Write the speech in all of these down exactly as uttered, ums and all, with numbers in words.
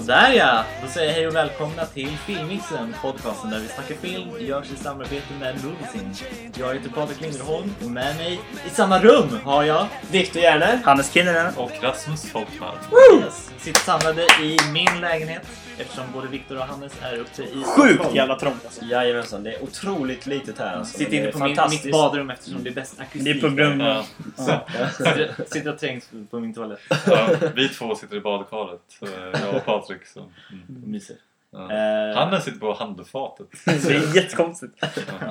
Sådär ja, då säger jag hej och välkomna till Filmmixen, podcasten där vi snackar film, görs i samarbete med Moviesin. Jag heter Patrik Linderholm och med mig i samma rum har jag Viktor Järner, Hannes Kinnunen och Rasmus Folkman. Yes. Sitter samlade i min lägenhet eftersom både Viktor och Hannes är uppe i Sjukt jävla trångt alltså. Jajamensan, det är otroligt litet här alltså. Sitter inne på min, mitt badrum eftersom det är bäst akustik. Det är på grund av... Ja. Sitter, sitter och trängs på min toalett. Ja, vi två sitter i badkaret, jag och Patrik. Så. Mm. Myser. Ja. Eh, Hannes sitter på handfatet. Det är jättekonstigt. Ja.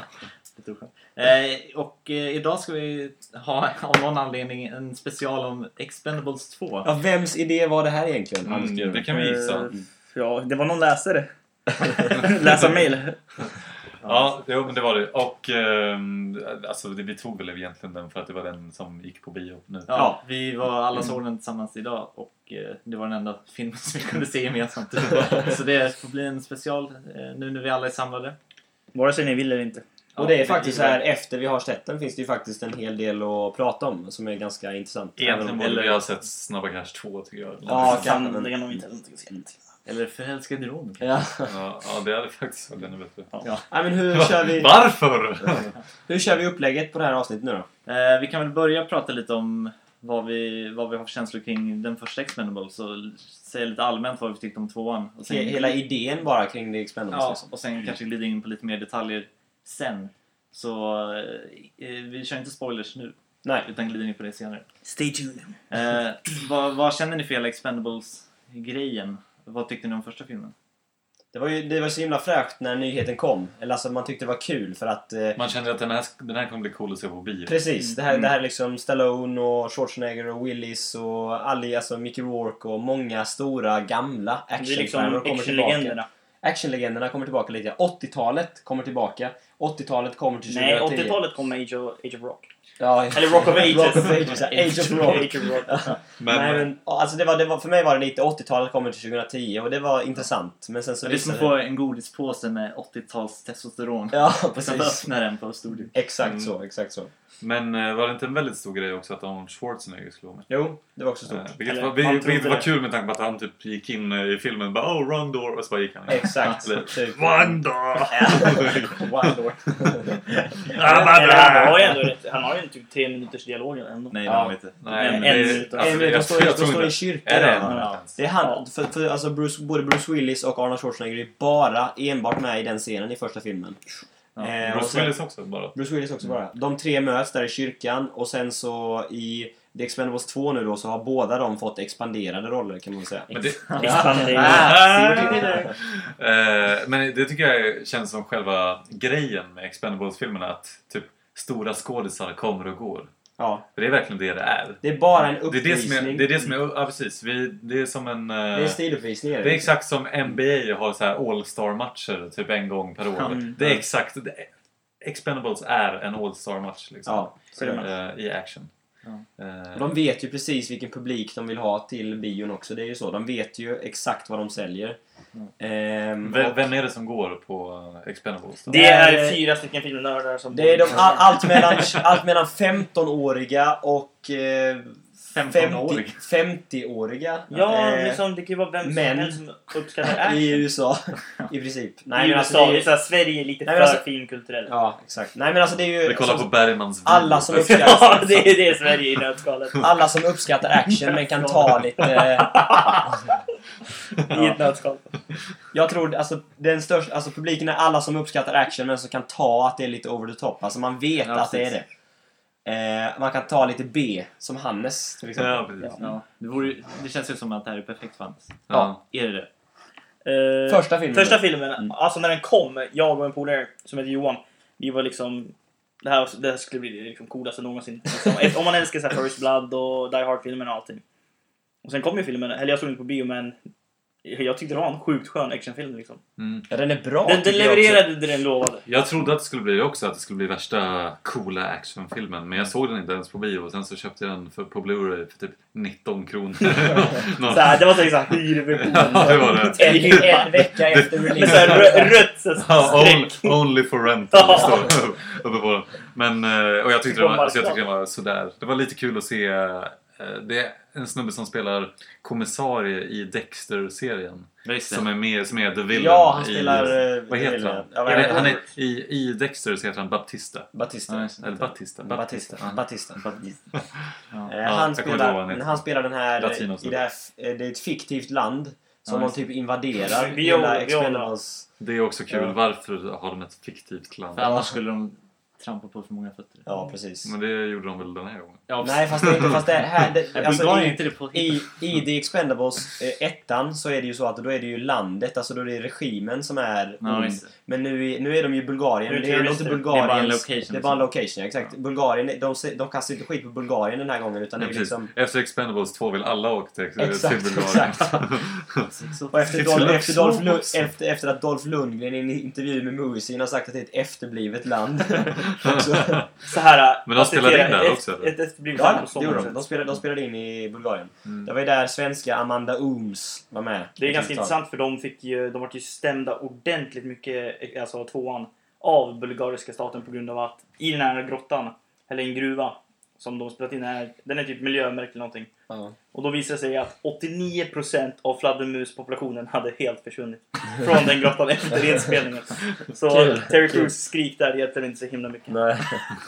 Eh, och eh, idag ska vi ha av någon anledning en special om Expendables två. Ja, vems idé var det här egentligen? Mm, det kan vi gissa. Eh, Ja, det var någon läsare. Läsa mail. Ja, jo, men det var det. Och ehm, alltså, det, vi tog väl egentligen den för att det var den som gick på bio nu. Ja, ja, vi var alla såg den tillsammans idag och eh, det var den enda filmen som vi kunde se gemensamt. Så det får bli en special eh, nu när vi alla är samlade. Vare sig ni vill eller inte. Och det är Ja, faktiskt så det- här, efter vi har sett den finns det ju faktiskt en hel del att prata om som är ganska intressant. Egentligen borde Eller- vi ha sett Snabba Cash två, tycker jag. Ja, Kan, kan det kan de inte inte se. Eller Förälskad i Rom. Ja. Ja, ja, det hade faktiskt varit ännu bättre. Ja. Nej, men hur kör vi Varför? hur kör vi upplägget på det här avsnittet nu då? Eh, vi kan väl börja prata lite om vad vi, vad vi har för känslor kring den första Expendables och säga lite allmänt vad vi tyckte om tvåan. Och sen, He- Hela idén bara kring det Expendables ja, liksom. och sen kanske glida in på lite mer detaljer sen. Så eh, vi kör inte spoilers nu, Nej. utan glider in på det senare. Stay tuned. Eh, vad, vad känner ni för hela Expendables-grejen? Vad tyckte ni om första filmen? Det var ju det var så himla fräscht när nyheten kom. Eller alltså man tyckte det var kul för att eh, Man kände att den här, den här kommer bli cool att se på bio. precis, det här, Mm. det här är liksom Stallone och Schwarzenegger och Willis och Ali, alltså Mickey Rourke och många stora gamla Det är actionstjärnor liksom kommer tillbaka. actionlegenderna. Actionlegenderna kommer tillbaka lite. åttiotalet kommer tillbaka. åttiotalet kommer till Nej, tjugohundratio. åttiotalet kom med Age of, Age of Rock. Ja, Eller Rock of Ages. Rock of Ages, ja. Age of Rock. Age of Rock. Men, Nej, men, alltså det var, det var, för mig var det lite åttiotalet kommer till tjugohundratio och det var intressant. Men sen så Det är som att visade få en godispåse med åttio-tals testosteron. Ja, Och sen precis. öppna den på studion. Exakt Mm. så, exakt så. men eh, var det inte en väldigt stor grej också att Arnold Schwarzenegger skulle vara med? Jo, det var också stort. Eh, vilket Eller, var, vi- man vilket trodde var det. kul med tanke på att han typ gick in eh, i filmen och bara oh, wrong door och så bara gick han in. Exakt. Eller, Typ. wrong door! Wild Lord. Eller, han har ju ändå rätt- han har ju en typ tre minuters dialog ändå. Nej, Ja. det har vi inte. Nej, men En det, minut. alltså, En minut, jag, de står, jag, de tror står i inte. kyrkan. Är det Ja. en Ja. minut? Det är han, för, för alltså Bruce, både Bruce Willis och Arnold Schwarzenegger är bara enbart med i den scenen i första filmen. Ja. Eh, och Bruce sen- Willis också bara. Bruce Willis också bara. De tre möts där i kyrkan och sen så i The Expendables två nu då så har båda de fått expanderade roller kan man säga. Men det, Expandering. Ah, see what you did there. eh, men det tycker jag känns som själva grejen med Expendables-filmerna, att typ stora skådisar kommer och går. Ja, För det är verkligen det det är. det är bara en Det är det uppvisning. som är, det är, det som är ja, precis. Vi, det är som en... eh, Det är en stiluppvisning. det är exakt som N B A har så här all-star-matcher typ en gång per år. Mm. Det är exakt... Det, Expendables är en all-star-match liksom. Ja, så är det. Eh, i action. Ja. Eh, Och de vet ju precis vilken publik de vill ha till bion också. Det är ju så. De vet ju exakt vad de säljer. Mm. Ehm, vem, och vem är det som går på eh, Expendables då? Det är fyra stycken filmnördar som... det är de, all, allt, mellan, allt mellan femton-åriga och eh, femton-åriga. femtio-åriga. Ja, Eh, liksom, det kan ju vara vem som men- helst som uppskattar action. I U S A. I princip. Nej, I men U S A, alltså, det det är är så här, Sverige är lite Nej, för men alltså- filmkulturellt. Ja, exakt. Nej, men alltså det är ju... Vi kollar som- på Bergmans video. alla som Ja, uppskattar, det är det Sverige i nötskalet. alla som uppskattar action men kan ta lite... I ett nötskal. Jag tror alltså den största, alltså publiken är alla som uppskattar action men som kan ta att det är lite over the top. Alltså man vet Ja, att det är precis. det. Eh, man kan ta lite B som Hannes till exempel. Ja, precis. Ja, det, vore, ju- det känns ju som att det här är perfekt för Hannes. Ja. Är det det? Eh, Första filmen. Första filmen, Mm. alltså när den kom, jag och en polare som heter Johan, vi var liksom, det här, det här skulle bli det liksom coolaste någonsin. Liksom, efter- om man älskar så här First Blood och Die Hard-filmen och allting. Och sen kom ju filmen, eller jag såg inte på bio, men jag tyckte det var en sjukt skön actionfilm liksom. Mm. Ja, den är bra. Den, den tycker jag också. levererade det den lovade. Jag trodde att det skulle bli det också, att det skulle bli värsta coola actionfilmen. Men jag såg den inte ens på bio och sen så köpte jag den för, på Blu-ray för typ nitton kronor. Någon- Så här, det var så exakt hyrversion. Ja, det var det. En, en vecka efter Med release. såhär rö- rött så Ja, streck. only, only for rental står uppe på den. Men, eh, och jag tyckte, det var, alltså, jag tyckte det var sådär. Det var lite kul att se. eh, Det är en snubbe som spelar kommissarie i Dexter-serien. Som är med, som är The Villain. Ja, han i, spelar... vad heter han? Ja, han, han är, i, I Dexter så heter han Baptista. Batista. Ja, eller Batista. Batista. Ja. Batista. Ja. Eh, Ja, han, jag kommer inte ihåg vad han spelar, heter. han spelar den här... Latinos. I det, här eh, det är ett fiktivt land som Ja, de typ invaderar. Vi- vi- hela vi- Expendables. Det är också kul. Ja. Varför har de ett fiktivt land? För annars skulle de trampa på för många fötter. Ja, precis. Men det gjorde de väl den här gången? Ja, Nej, fast det är inte... Fast det är här... Det, alltså, Bulgarien är i, inte det på I, I The Expendables eh, ettan så är det ju så att då är det ju landet, alltså då är det regimen som är Ja, ond. just det. Men nu, är- nu är de ju i Bulgarien, Nu är men det är ändå inte terrorister. Bulgarien. Det är bara en location, Det är bara en liksom. location, ja, exakt. Bulgarien, de, de kastar inte skit på Bulgarien den här gången utan det Ja, är precis. liksom... Efter Expendables två vill alla åka till, till Exakt, Bulgarien. exakt. Så- Och efter, It's Dolph, a efter, Dolph Lund, so- efter, efter att Dolph Lundgren i en intervju med Moviescene har sagt att det är ett efterblivet land. så, Så här, Men de spelade in där ett, också, eller? Ett efterblivet ja, land på det gjorde de. sommaren. De spelade, de spelade in i Bulgarien. Mm. Det var ju där svenska Amanda Ooms var med. Det är ganska Ett tag. intressant för de fick ju, de var ju stämda ordentligt mycket, alltså tvåan, av bulgariska staten på grund av att i den här grottan, eller en gruva, som de spelat in här, den är typ miljömärkt eller någonting. Ja. Och då visade det sig att åttionio procent av fladdermuspopulationen hade helt försvunnit från den grottan efter inspelningen. Så Kul. Terry Kul. Crews skrik där hjälpte inte så himla mycket. Nej.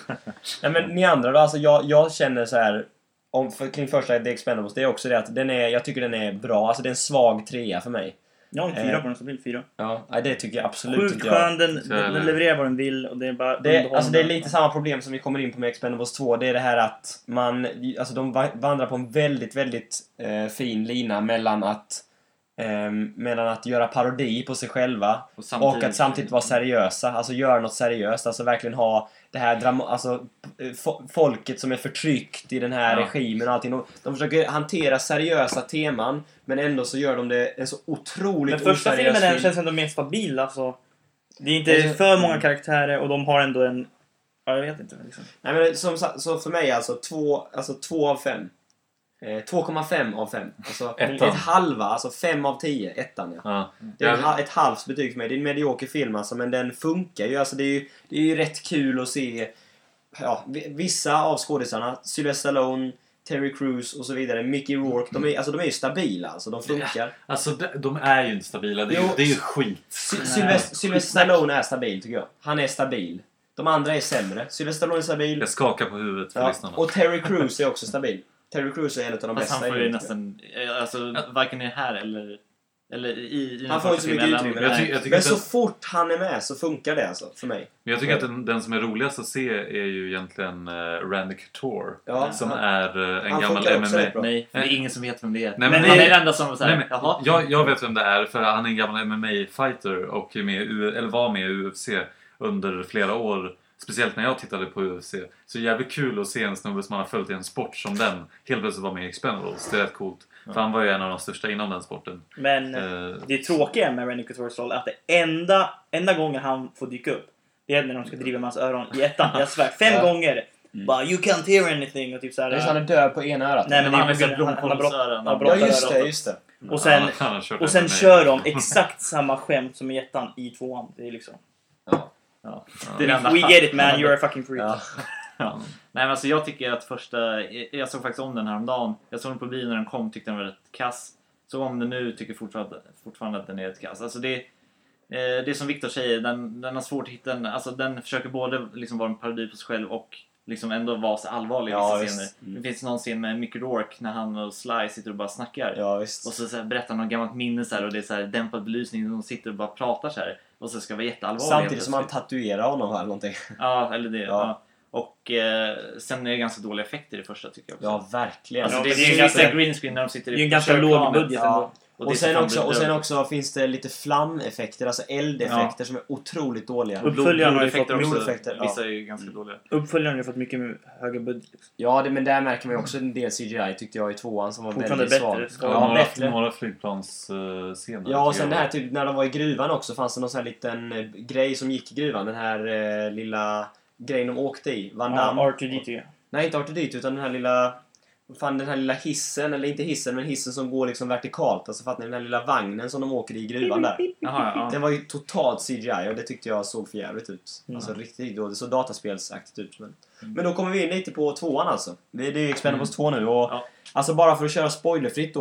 Nej, men ni andra då? Alltså jag, jag känner så här om, för, kring första The Expendables, det är också det att den är, jag tycker den är bra. Alltså det är en svag trea för mig. Jag har en fyra Eh. på den, så blir det fyra. Ja, nej, det tycker jag absolut Sjukt inte jag. skön, den, Så den, är det. den levererar vad den vill och det är bara Det, underhållande. alltså det är lite samma problem som vi kommer in på med Expendables två. Det är det här att man, alltså de va- vandrar på en väldigt, väldigt eh, fin lina mellan att eh, mellan att göra parodi på sig själva Och samtidigt- och att samtidigt vara seriösa. Alltså göra något seriöst. Alltså verkligen ha det här drama- alltså eh, fo- folket som är förtryckt i den här Ja. regimen och allting. De, de försöker hantera seriösa teman men ändå så gör de det en så otroligt Den första oseriös filmen den film. känns ändå mer stabil, alltså. Det är inte Alltså- för många karaktärer och de har ändå en... Ja, jag vet inte liksom. Nej, men som, sa- så för mig alltså två, alltså två av fem. Eh, två komma fem av fem. Alltså Ettan. ett halva, alltså fem av tio. Ettan, ja. Ja. Det är en, Ja, ha- ett halvt betyg för mig. Det är en medioker film alltså, men den funkar ju. Alltså det är ju, det är ju rätt kul att se ja, vi- vissa av skådisarna, Sylvester Stallone, Terry Crews och så vidare, Mickey Rourke, de är, alltså, de är ju stabila, alltså de funkar. Alltså de, de är ju inte stabila. Det är, Jo. det är ju skit. Sy- Sylvester, Sylvester Stallone är stabil tycker jag. Han är stabil. De andra är sämre. Sylvester Stallone är stabil. Jag skakar på huvudet för Ja, lyssnarna. och Terry Crews är också stabil. Terry Crews är en av de Fast bästa. han får i ju det, nästan, eh, alltså varken i det här eller, eller i, i den Han får inte första så mycket filmen utrymme. eller- Jag tycker- jag tycker Men att så den- fort han är med så funkar det alltså, för mig. Men jag tycker att den, den som är roligast att se är ju egentligen uh, Randy Couture. Ja, som han- är uh, en han gammal funkar M också M A. rätt bra. Nej, för det är ingen som vet vem det är. Nej, men han det- är den enda som såhär, Nej, men, jaha. jag, jag vet vem det är för han är en gammal M M A-fighter och är med, i U- eller var med i U F C under flera år. Speciellt när jag tittade på U F C. Så jävligt kul att se en snubbe som man har följt i en sport som den helt plötsligt var med i Expendables. Det är rätt coolt. För han var ju en av de största inom den sporten. Men Eh, det tråkiga med Randy Coutures roll är att det enda, enda gången han får dyka upp, det är när de ska driva med hans öron i ettan. Jag svär, fem Ja. gånger. Bara, you can't hear anything. Och typ såhär. Det är så han är död på ena örat. Nej, Men men han det har är ju sett han- han har brott- blomkålsöron. ja, Ja, brott- just det, just det. Och sen, han- han har kört och sen M M A. kör de exakt samma skämt som i ettan i tvåan. Det är liksom... Ja. Ja. Det är det enda We han- get it man, han- you're a fucking freak. Ja. Ja. Nej men alltså jag tycker att första, jag såg faktiskt om den här om dagen. Jag såg den på bio när den kom, tyckte den var rätt kass. Så om den nu tycker fortfarande, fortfarande att den är rätt kass. Alltså det, eh, det är som Victor säger, den, den har svårt att hitta en, alltså den försöker både liksom vara en parodi på sig själv och liksom ändå vara så allvarlig i Ja, vissa visst. scener. Mm. Det finns någon scen med Mickey Rourke när han och Sly sitter och bara snackar. Ja, visst. Och så, så här, berättar han något gammalt minne så här, och det är så här dämpad belysning och de sitter och bara pratar så här. Och så ska det vara jätteallvarligt. Samtidigt som han tatuerar honom här eller någonting. Ja, eller det. Ja. Ja. Och eh, sen är det ganska dåliga effekter i första tycker jag också. Ja, verkligen. Alltså, Ja, det, men det är det är ju ganska- vissa green screen när de sitter Det är ju en i ganska låg körplanet. budget Ja. ändå. Och, Och det sen, ser fan också, och sen bedrövligt. också finns det lite flameffekter, alltså eldeffekter som är otroligt dåliga. Upp- Uppföljaren har ju Blodeffekter fått också. blodeffekter, ja. Vissa är ju ganska dåliga. Uppföljaren har ju fått mycket högre budget. Liksom. Ja, det, men där märker man ju också en del C G I tyckte jag i tvåan som var Fortfarande väldigt bättre. svag. Ska Ja, Ja, några, bättre. några flygplansscener. Ja, och sen det här typ när de var i gruvan också fanns det någon sån här liten eh, grej som gick i gruvan. Den här eh, lilla grejen de åkte i. Van Damme. Ja, R two D two. Nej, inte R two D two utan den här lilla... Fan, den här lilla hissen, eller inte hissen, men hissen som går liksom vertikalt. Alltså fattar ni, den här lilla vagnen som de åker i gruvan där. Jaha, ja. Den var ju totalt C G I och det tyckte jag såg för jävligt ut. Mm. Alltså riktigt då, det såg dataspelsaktigt ut. Men, men då kommer vi in lite på tvåan alltså. Det, det är ju Expendables två nu och Ja. alltså bara för att köra spoilerfritt då.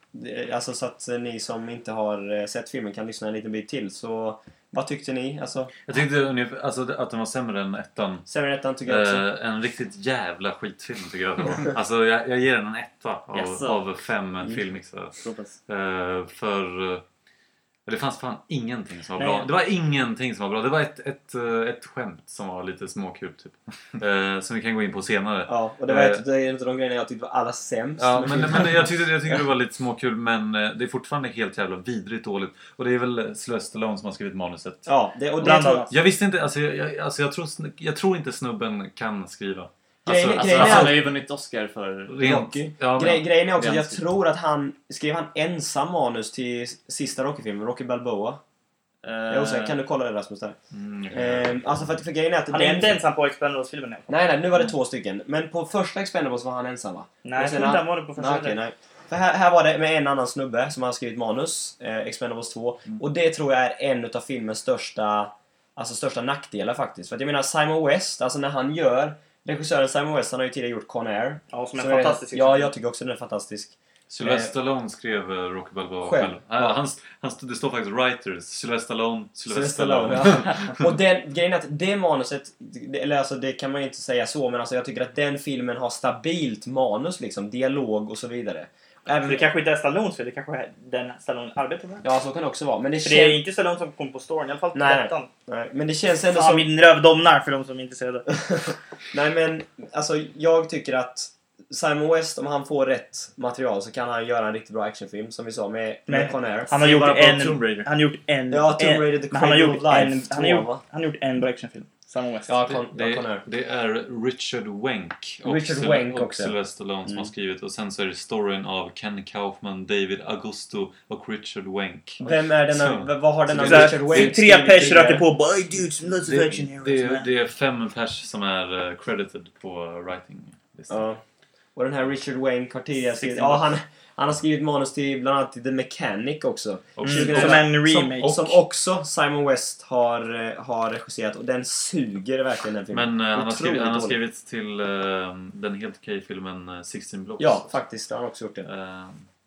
det- alltså så att ni som inte har eh, sett filmen kan lyssna en liten bit till. Så vad tyckte ni? Alltså, Jag tyckte ungefär, alltså, att den var sämre än ettan. Seven ettan tycker jag också. Eh, en riktigt jävla skitfilm tycker jag det var. Alltså jag, jag ger den en etta av, Jaså? av fem Mm. filmmixar. Så pass. Eh, för eh, det fanns fan ingenting som var Nej. bra. Det var ingenting som var bra. Det var ett, ett, eh, ett skämt som var lite småkul typ. Eh, som vi kan gå in på senare. Ja, och det var ett, en av de grejerna jag tyckte var allra sämst. Ja, med men, filmen. men jag, tyckte, jag tyckte det var lite småkul, men eh, det är fortfarande helt jävla vidrigt dåligt. Och det är väl Sylvester Stallone som har skrivit manuset. Ja, det, och det Bland tror, annat. Jag visste inte, alltså jag, jag, alltså jag, tror, sn- jag tror inte snubben kan skriva. Grejen- Alltså, Alltså, grejen alltså, är- han har ju vunnit Oscar för... rent, Rocky. ja, men- Gre- grejen är också att jag Ganska. tror att han skrev han ensam manus till sista Rocky-filmen, Rocky Balboa. eh, Jag är osäker, kan du kolla det Rasmus där? Mm, Ehm, alltså för, att- för grejen är att Han är den- inte ensam på Expendables-filmen i alla fall. Nej, nej, nu var det två stycken. Men på första Expendables var han ensam, va? Nej, Och jag sen tror inte han- han var det på första Nej, okej, filmen. nej. För här, här var det med en annan snubbe som har skrivit manus, eh, Expendables två. Mm. Och det tror jag är en av filmens största, alltså största nackdelar faktiskt. För att jag menar, Simon West, alltså när han gör, regissören Simon West, han har ju tidigare gjort Con Air. Ja, som en Så är- fantastisk Ja, jag tycker också den är fantastisk. Sylvester Stallone skrev eh, Rocky Balboa Själv. själv. Han, Ja. han, han, det står faktiskt writers. Sylvester Stallone, Sylvester Sylvester Stallone. Stallone, ja. Och den grejen är att det manuset, det, eller alltså det kan man ju inte säga så, men alltså jag tycker att den filmen har stabilt manus liksom, dialog och så vidare. Även, Så det kanske inte är Stallones fel, det kanske är den Stallone arbetar med. Ja, så kan det också vara. Men det, För det är kän... inte Stallone som kom på storyn, i alla fall på Nej, nej. ettan. Nej, men det känns ändå Fan, som... min röv domnar för de som är intresserade. Nej, men alltså jag tycker att Simon West, om han får rätt material så kan han göra en riktigt bra actionfilm, som vi sa, med, Men- med Con Air. Han har Se gjort bara på en... Tomb Raider. Han har gjort en... Ja, Tomb en- Raider, The men han har Cradle gjort of Life en... Han två, har gjort, va? han har gjort en bra actionfilm. Simon West. Ja, Con, Det, ja, Con Air. det är Richard Wenk och, Richard Syl- Wenk och också. Sylvester Stallone som Mm. har skrivit. Och sen så är det storyn av Ken Kaufman, David Augusto och Richard Wenk. Vem är denna... Så. v- Vad har denna Så det- Richard Så Wenk tre skrivit pers tidigare? röker på bara "Ey, dudes, lots of Det, action heroes det, man." det är fem pers som är uh, credited på writing-listan. Ja. Och den här Richard Wenk har tidigare skrivit... sexton Ja, han, han har skrivit manus till bland annat till The Mechanic också. Och Mm, tjugohundraelva, som en remake. Som, som också Simon West har, eh, har regisserat. Och den suger verkligen, den filmen. Men eh, han, har skrivit, han har Otroligt skrivit till eh, den helt okej filmen eh, sexton Blocks. Ja, faktiskt. Det har han också gjort det. Eh,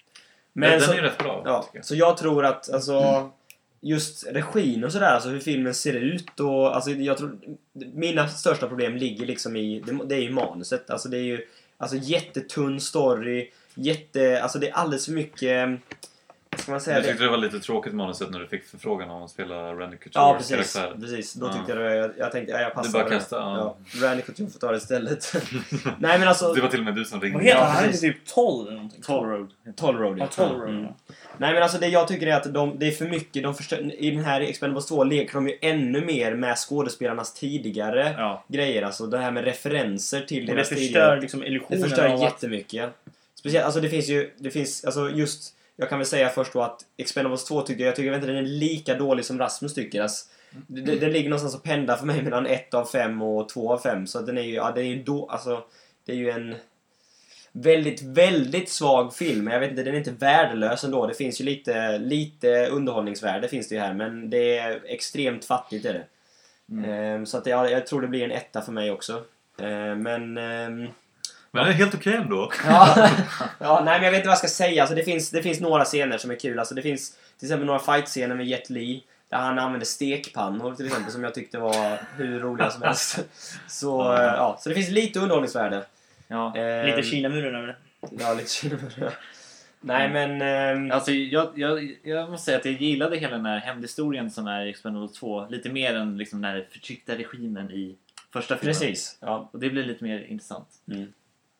Men den så, är ju rätt bra, ja, tycker jag. så jag tror att alltså, just regin och sådär, alltså hur filmen ser ut och alltså, jag tror, mina största problem ligger liksom i, det, det är ju manuset. Alltså det är ju alltså, jättetunn story, jätte, alltså det är alldeles för mycket, vad ska man säga? Jag Det, tyckte det var lite tråkigt manuset när du fick förfrågan om att spela Randy ja, Couture's precis. karaktär. precis. Då Ja. tyckte jag det, jag, jag tänkte, ja, jag passar. Du bara det. kasta, ja. Ja, Randy Couture får ta det istället. Nej men alltså, Det var till och med du som ringde. Vad heter Ja, han? Han är precis. typ tolv eller någonting. Toll Road. Toll Road. Ja, tolv år. Mm. Nej men alltså det jag tycker är att de, det är för mycket, de förstör, i den här Expendables två leker de ju ännu mer med skådespelarnas tidigare Ja. grejer, alltså det här med referenser till Och det deras förstör tidigare. liksom Det illusionen förstör av att... jättemycket. Ja. Speciellt, alltså det finns ju, det finns, alltså just, jag kan väl säga först då att Expendables två tycker jag, jag tycker jag vet inte den är lika dålig som Rasmus tycker. Alltså, det, det, den ligger någonstans och pendlar för mig mellan ett av fem och två av fem, så att den är ju, ja det är ju då, alltså det är ju en väldigt, väldigt svag film. Jag vet inte, den är inte värdelös ändå. Det finns ju lite, lite underhållningsvärde finns det ju här, men det är extremt fattigt är det. Mm. Ehm, så att jag, jag tror det blir en etta för mig också. Ehm, men... ehm, Men det är helt okej ändå. ja, ja, nej men jag vet inte vad jag ska säga. Alltså, det, finns, det finns några scener som är kul. Alltså, det finns till exempel några fight-scener med Jet Li. Där han använder stekpannor till exempel, som jag tyckte var hur roliga som helst. Så, Ja. eh, ja, så det finns lite underhållningsvärde. Ja. Ehm, Lite Kinamuren över det. Ja, lite Kinamuren. Nej men... ehm, Alltså, jag, jag, jag måste säga att jag gillade hela den här hämndhistorien som är i Expendables två lite mer än liksom den här förtryckta regimen i första filmen. precis. Ja. Och det blir lite mer intressant. Mm.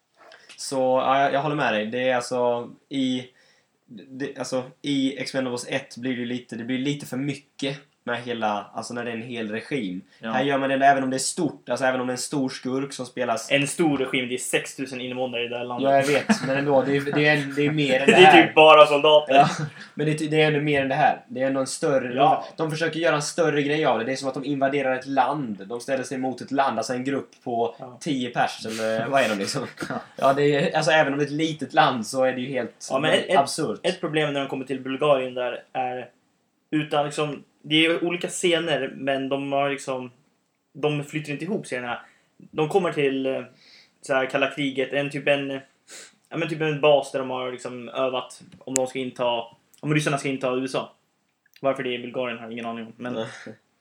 Så ja, jag, jag håller med dig. Det är alltså i... Det, alltså, i Expendables ett blir det lite, det blir lite för mycket med hela, alltså när det är en hel regim. Ja. Här gör man det även om det är stort, alltså även om det är en stor skurk som spelas. En stor regim, det är sex tusen invånare i det här landet. Ja, jag vet, men ändå, det är, det är, det är mer än det det här. är typ bara soldater. Ja, men det, det är ännu mer än det här. Det är ändå en större... Ja. De, de försöker göra en större grej av det. Det är som att de invaderar ett land. De ställer sig mot ett land, alltså en grupp på Ja. tio pers, eller vad är de liksom? Ja, det är, alltså även om det är ett litet land så är det ju helt Ja, men ett- ett- absurt. Ett problem när de kommer till Bulgarien där är utan liksom, det är olika scener men de har liksom, de flyter inte ihop scenerna. De kommer till eh, så här kalla kriget, en typ en ja, men typ en bas där de har liksom övat om de ska inta, om ryssarna ska inta U S A. Varför det är i Bulgarien har jag ingen aning om. Men Mm.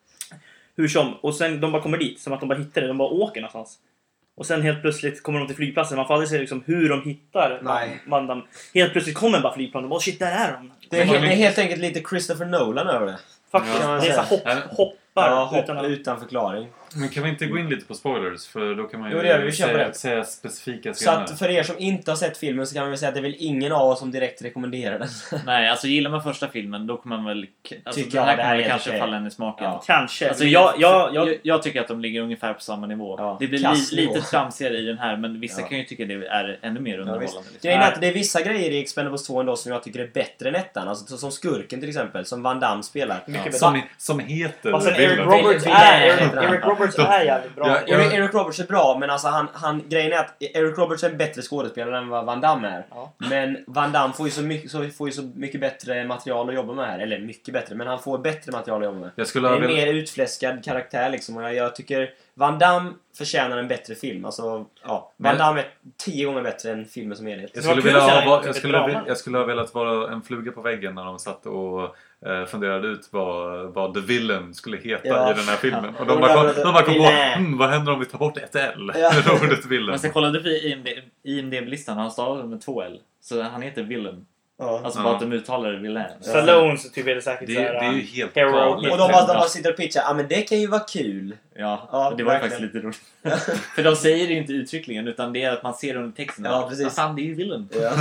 hur som. Och sen de bara kommer dit, som att de bara hittar det. De bara åker någonstans. Och sen helt plötsligt kommer de till flygplatsen. Man får aldrig se liksom hur de hittar Nej. Van Damme. Helt plötsligt kommer bara flygplan. De bara, oh shit, där är de. Det är, helt, det är helt enkelt lite Christopher Nolan över det. Faktiskt, Ja, det är så här hopp, Ja. hoppar Ja, hopp, utan att... utan förklaring. Men kan vi inte gå in lite på spoilers? För då kan man ju Jo, det gör vi. Vi kör på säga, det. säga specifika Så scener. att för er som inte har sett filmen så kan man väl säga att det är väl ingen av oss som direkt rekommenderar den. Nej, alltså gillar man första filmen då kommer man väl... Alltså, Tycker den här jag, det här kommer är kanske okej. falla en i smaken. Ja. Kanske. Alltså, Men jag, jag, jag, jag, jag, jag tycker att de ligger ungefär på samma nivå. Ja, Det blir kass li, nivå. lite tramsigare i den här, men vissa Ja. kan ju tycka det är ännu mer Ja, underhållande. visst. liksom. Grejen är att det är vissa grejer i Expendables två ändå som jag tycker är bättre än ettan. Alltså som skurken till exempel, som Van Damme spelar. Mycket Ja. bättre. Som, som heter Fast sen Eric Villain. Roberts Villain är, heter Eric, han. Eric Roberts är jävligt bra. Ja, ja. Eric, Eric Roberts är bra, men alltså han, han, grejen är att Eric Roberts är en bättre skådespelare än vad Van Damme är. Ja. Men Van Damme får ju, så mycket, så, får ju så mycket bättre material att jobba med här. Eller mycket bättre, men han får bättre material att jobba med. Jag Det skulle är ha en velat... mer utfläskad karaktär liksom. Och jag, jag tycker Van Damme förtjänar en bättre film. Alltså, ja. Van Men- Damme är tio gånger bättre än filmen som helhet. Jag Det var skulle, kul vilja att ha, säga va- typ jag, ett skulle, drama. vil- jag skulle ha velat vara en fluga på väggen när de satt och eh, funderade ut vad, vad The Villain skulle heta Ja. i den här filmen. Och Och de bara kom, där- de bara kom på, Villain. hmm, vad händer om vi tar bort ett L? Ja. Ur ordet Villain. Men sen kollade vi i I M D B-listan, han stavade med två L. Så han heter Villain. Ja. Alltså Ja. bara att de uttalar det Villain. Stallone så typ är det säkert Det, så det här, är ju helt Hero. galet. Och de bara, de bara sitter och pitchar, ja ah, men det kan ju vara kul. Ja, Ja, och det var ju verkligen. faktiskt lite roligt. För de säger det ju inte uttryckligen, utan det är att man ser under texten. Ja, precis. Vad fan, det är ju Villain. Ja,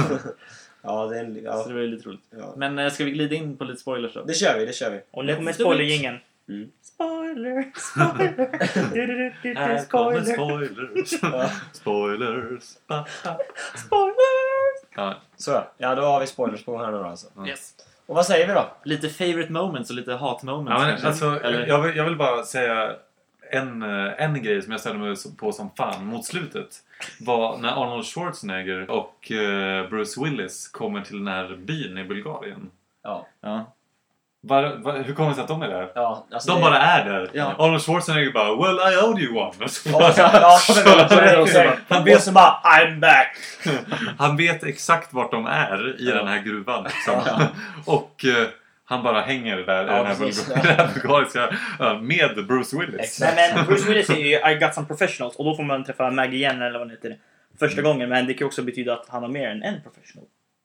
ja, det, är en, Så ja, det var ju lite roligt. ja. Men äh, ska vi glida in på lite spoilers då? Det kör vi, det kör vi. Och nu kommer Let's do spoilergingen. Mm. Spoiler, spoiler, du, du, du, du, du, Här kommer spoiler, spoilers. Spoilers. Ba, ba. spoilers. Ja, Så, ja då har vi spoilers på här nu då alltså. Yes. Och vad säger vi då? Lite favorite moments och lite hat moments. ja, men, kanske. alltså, Eller? jag, vill, jag vill bara säga en, eh, en grej som jag ställde mig på som fan mot slutet. Var när Arnold Schwarzenegger och eh, Bruce Willis kommer till den här byn i Bulgarien. Ja, Ja. Var, var, hur kommer det sig att de är där? ja alltså De det- bara är där. Ja. Arnold Schwarzenegger bara, well I owed you one. Så Ja, bara- ja, ja, så- ja, så- han vet så bara I'm back. Han vet exakt vart de är i Ja. den här gruvan. Liksom. Och eh, han bara hänger där Ja, i den här, precis. bulga- i den här bulgariska uh, med Bruce Willis. Exakt. Nej men Bruce Willis är ju I got some professionals och då får man träffa Maggie igen eller vad det heter. Första gången, men det kan också betyda att han har mer än en professional.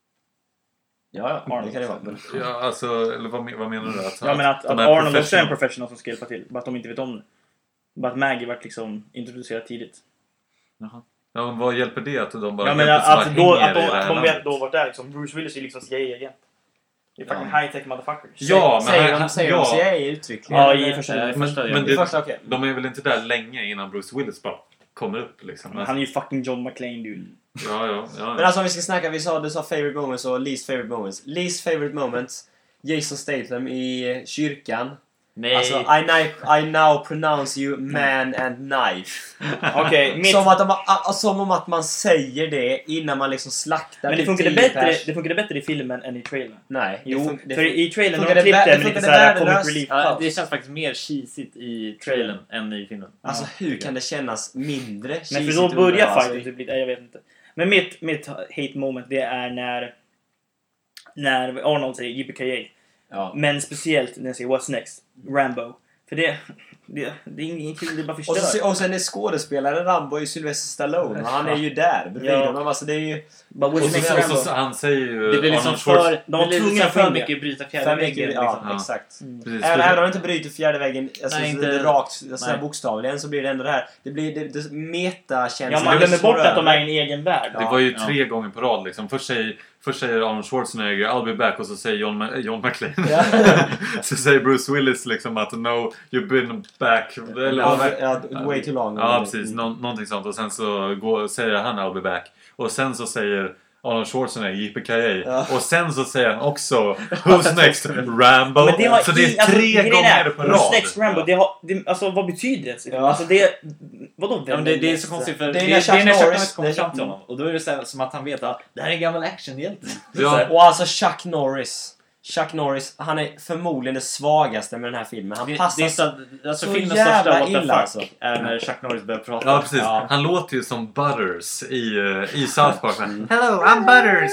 Ja, ja, det kan det vara. Ja, alltså, eller vad, men- vad menar du? Att, Ja men att, de att är Arnold också är en professional? professional som ska hjälpa till. Bara att de inte vet om det. Bara att Maggie vart liksom introducerad tidigt. Jaha. Ja, men vad hjälper det att de bara Ja men helt att, plötsligt att, bara då, hänger att, de, i det här att de landet? vet då vart det är liksom. Bruce Willis är liksom C I A-agent. Det är fucking Ja. high-tech motherfuckers. Ja, men säger han- de, säger ja. de C I A uttryckligen? Ja, i eller? första- Eh, Men, första, men ja. I det, första, okej. de är väl inte där länge innan Bruce Willis bara kommer upp liksom. Men han är ju fucking John McClane dude. Ja, ja, ja. Men alltså om vi ska snacka, vi sa, du sa favorite moments och least favorite moments. Least favorite moments, Jason Statham i kyrkan. Nej. Alltså, I, now, I now pronounce you man and knife. Okej, mitt... Som, att de, a- som om att man säger det innan man liksom slaktar Men det typ funkade, tio bättre, pers. det funkade bättre i filmen än i trailern. Nej, det Jo, fun- det för fun- i trailern när funkade de klippte vä- med lite funkade såhär comic värdelöst. relief Ja, paus. det känns faktiskt mer cheesigt i trailern än i filmen. Alltså Ja. hur kan det kännas mindre Men cheesigt för då undrar börjar jag, alltså. fighten typ lite, nej, jag vet inte. Men mitt, mitt hate moment det är när när Arnold säger J P K A. Ja. Men speciellt när jag säger What's next? Rambo. För det, det, det är inget kul, det är bara Och, förstör. så, och sen är skådespelaren Rambo ju Sylvester Stallone och han är ju där bredvid Ja. honom. Alltså det är ju Bara Och What's så, next och Rambo? så, han säger ju... Det blir liksom Arnold Schwarz- för, De var det blir tvungna liksom att få för in det. mycket bryta fjärde för väggen. mycket, Liksom. ja, Ja. exakt. Precis, Även, för- även om det inte bryter fjärde väggen alltså, Nej, så inte- det rakt alltså, nej. bokstavligen så blir det ändå det här. Det blir det, det meta-känslan. Ja, man glömmer bort att de är i en egen värld. Det var ju Ja. tre gånger på rad liksom. Först säger, först säger Arnold Schwarzenegger I'll be back och så säger John, Ma- John McClane. Ja. Så säger Bruce Willis liksom att no, you've been back. Eller, Ja, ja, way too long. Ja, precis. Nå- någonting sånt. Och sen så går, säger han I'll be back. Och sen så säger Arnold Schwarzenegger J P K A. Ja. Och sen så säger han också Who's next? Rambo. Men det har så det i- är alltså, tre grejen gånger är, på Who's rad. next Rambo? Det har, det, alltså vad betyder det? Ja. Alltså det... Vadå? Ja, men det, det är så konstigt för Det det är är, när det Chuck är när Chuck Norris- Norris kommer det är- fram till honom. Och då är det så här, som att han vet att det här är en gammal actionhjälte. Ja. Och alltså Chuck Norris. Chuck Norris, han är förmodligen det svagaste med den här filmen. Han Det, passar det är så, alltså så filmens jävla största what the illa, fuck alltså. är när Chuck Norris börjar prata. Ja, precis. Ja. Han låter ju som Butters i, uh, i South Park. Hello, I'm Butters!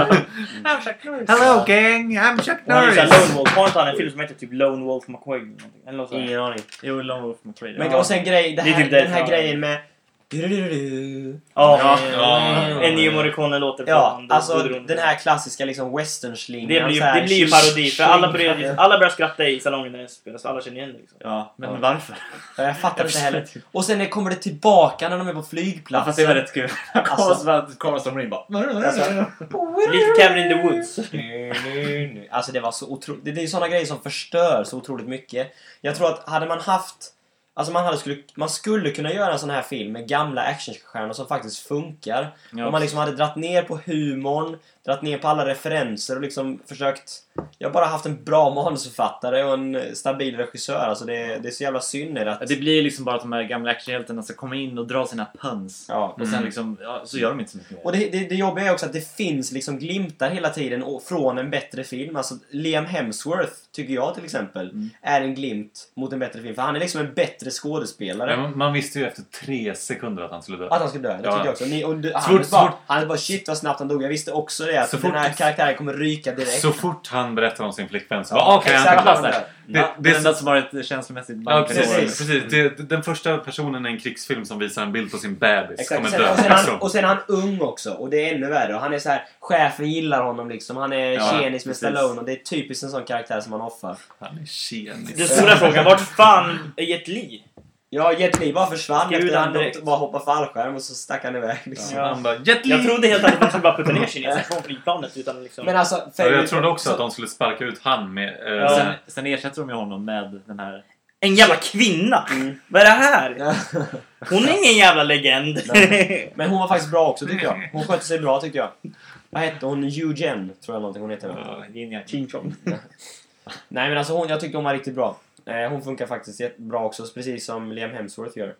I'm Chuck Norris. Hello gang, I'm Chuck Och han är såhär Norris! Lone Wolf. Har inte han en film som heter typ Lone Wolf McQuaid? eller någonting? Eller något sånt. ingen aning. Jo, Lone Wolf McQuaid. Men Ja. och sen grej, det Det är här, typ det, den här ja. grejen med... Du-du-du-du. Ja. Ja. Ennio Morricone låter Ja, från alltså Gudrun. den här klassiska liksom westernslingan. Det blir, så här, det blir ju tjing- parodi, för alla börjar, tjing- alla börjar skratta i salongen när det spelas, alla känner igen det liksom. Ja, men Ja. varför? Ja, jag fattar inte heller. Och sen kommer det tillbaka när de är på Ja, flygplatsen. fast det var rätt kul. Alltså- Kameran stormar in bara. Alltså- Lite Cabin in the Woods. Alltså det var så otroligt. Det är ju såna grejer som förstör så otroligt mycket. Jag tror att hade man haft... Alltså man, hade skulle, man skulle kunna göra en sån här film med gamla actionstjärnor som faktiskt funkar. Ja. Om man liksom hade dratt ner på humorn, dratt ner på alla referenser och liksom försökt... Jag har bara haft en bra manusförfattare och en stabil regissör. Alltså det, det är så jävla synd är det att... Det blir liksom bara att de här gamla actionhjältarna ska komma in och dra sina puns. Ja. Och sen liksom, ja, så gör de inte så mycket mer. Och det, det, det jobbiga är också att det finns liksom glimtar hela tiden och från en bättre film. Alltså Liam Hemsworth, tycker jag till exempel, Mm. är en glimt mot en bättre film. För han är liksom en bättre skådespelare. Men man visste ju efter tre sekunder att han skulle dö. Att han skulle dö, det Ja. tyckte jag också. Ni, och du, han, Svårt, är bara, svårt. han är bara shit vad snabbt han dog. Jag visste också det, att Så den fort- här karaktären kommer ryka direkt. Så fort han berättar om sin flickvän så Ja, bara, okej, exakt, han han kan dö. dör. Det, Ja, det den är enda så, som har ett känslomässigt ja, band. precis. Precis. precis. Det, den första personen i en krigsfilm som visar en bild på sin bebis Exakt. kommer Sen, dö. och, sen är han, Så. och sen är han ung också. Och det är ännu värre. Och han är så här, chefen gillar honom liksom. Han är Ja, tjenis med precis. Stallone. Och det är typiskt en sån karaktär som man offar. Han är tjenis. Den stora frågan, vart fan är Jet Li? Ja, Jet Li bara försvann Skrev efter han han direkt. bara hoppade fallskärm och så stack han iväg liksom. Ja. Han bara, Jet Li! Jag trodde helt enkelt att de skulle bara putta ner kinesen från flygplanet utan liksom... Men alltså... Ja, jag trodde också så- att de skulle sparka ut han med... Eh, Ja. Sen, sen ersätter de ju honom med den här... En jävla kvinna! Mm. Vad är det här? Ja. Hon är ingen jävla legend. Men hon var faktiskt bra också tycker jag. Hon skötte sig bra tycker jag. Vad hette hon? Eugen tror jag någonting hon heter. Ja. Ching chong. Nej men alltså hon, jag tycker hon var riktigt bra. Eh, hon funkar faktiskt jättebra också, precis som Liam Hemsworth gör.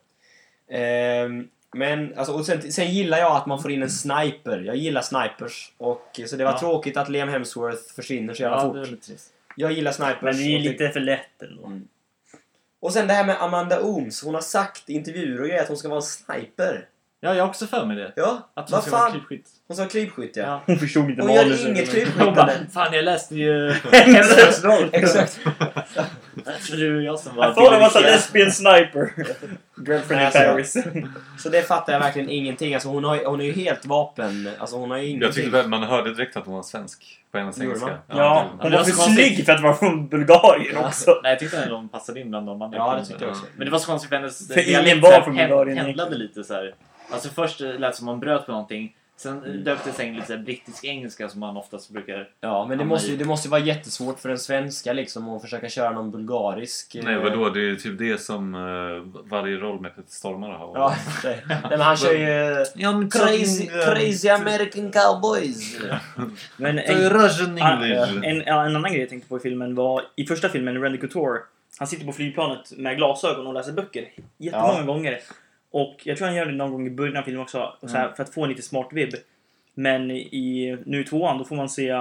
Ehm, men alltså, och sen, sen gillar jag att man får in en sniper. Jag gillar snipers. Och, så det var Ja. tråkigt att Liam Hemsworth försvinner så jävla Ja, fort. det är lite trist. Jag gillar snipers. Men det är ju och tyck- lite för lätt ändå. Mm. Och sen det här med Amanda Ooms. Hon har sagt i intervjuer och grejer att hon ska vara en sniper. Ja, jag har också för mig det. Ja, Att hon vad ska vara fan? krypskytt. Hon ska vara krypskytt ja. Ja. Hon förstod inte Hon gör manuset. inget Hon bara, krypskyttande. fan jag läste ju... Hemsworths roll. Exakt. För det var jag som I var... thought I was a lesbian sniper. Girlfriend in Alltså, Paris. Så det fattar jag verkligen ingenting. Alltså hon, har, hon är ju helt vapen. Alltså hon har ju ingenting. Jag tyckte väl man hörde direkt att hon var svensk på hennes Gjorde engelska. man? Ja, det- hon det var var för så konstigt. snygg för att vara från Bulgarien Ja. också. Nej, jag tyckte att de passade in bland de andra. Ja, det tyckte jag också. Men det var så konstigt för hennes... För dialekt ingen så var här från pen- Bulgarien pendlade lite så här. Alltså först lät det som om man bröt på någonting. Sen mm. döpte det sig in lite så här brittisk engelska som man oftast brukar... Ja, men det Hamna måste, ju, i. det måste ju vara jättesvårt för en svenska liksom att försöka köra någon bulgarisk... eh, Nej, vadå? Det är ju typ det som uh, varje roll med Peter Stormare har. Ja, det. Nej, men han kör ju... Ja, men Crazy, crazy American Cowboys. Men Det en, är Russian en, English. en, en annan grej jag tänkte på i filmen var i första filmen, Randy Couture. Han sitter på flygplanet med glasögon och läser böcker jättemånga Ja. gånger. Och jag tror han gör det någon gång i början av filmen också, och så här, för att få en lite smart vibb. Men i, nu i tvåan då får man se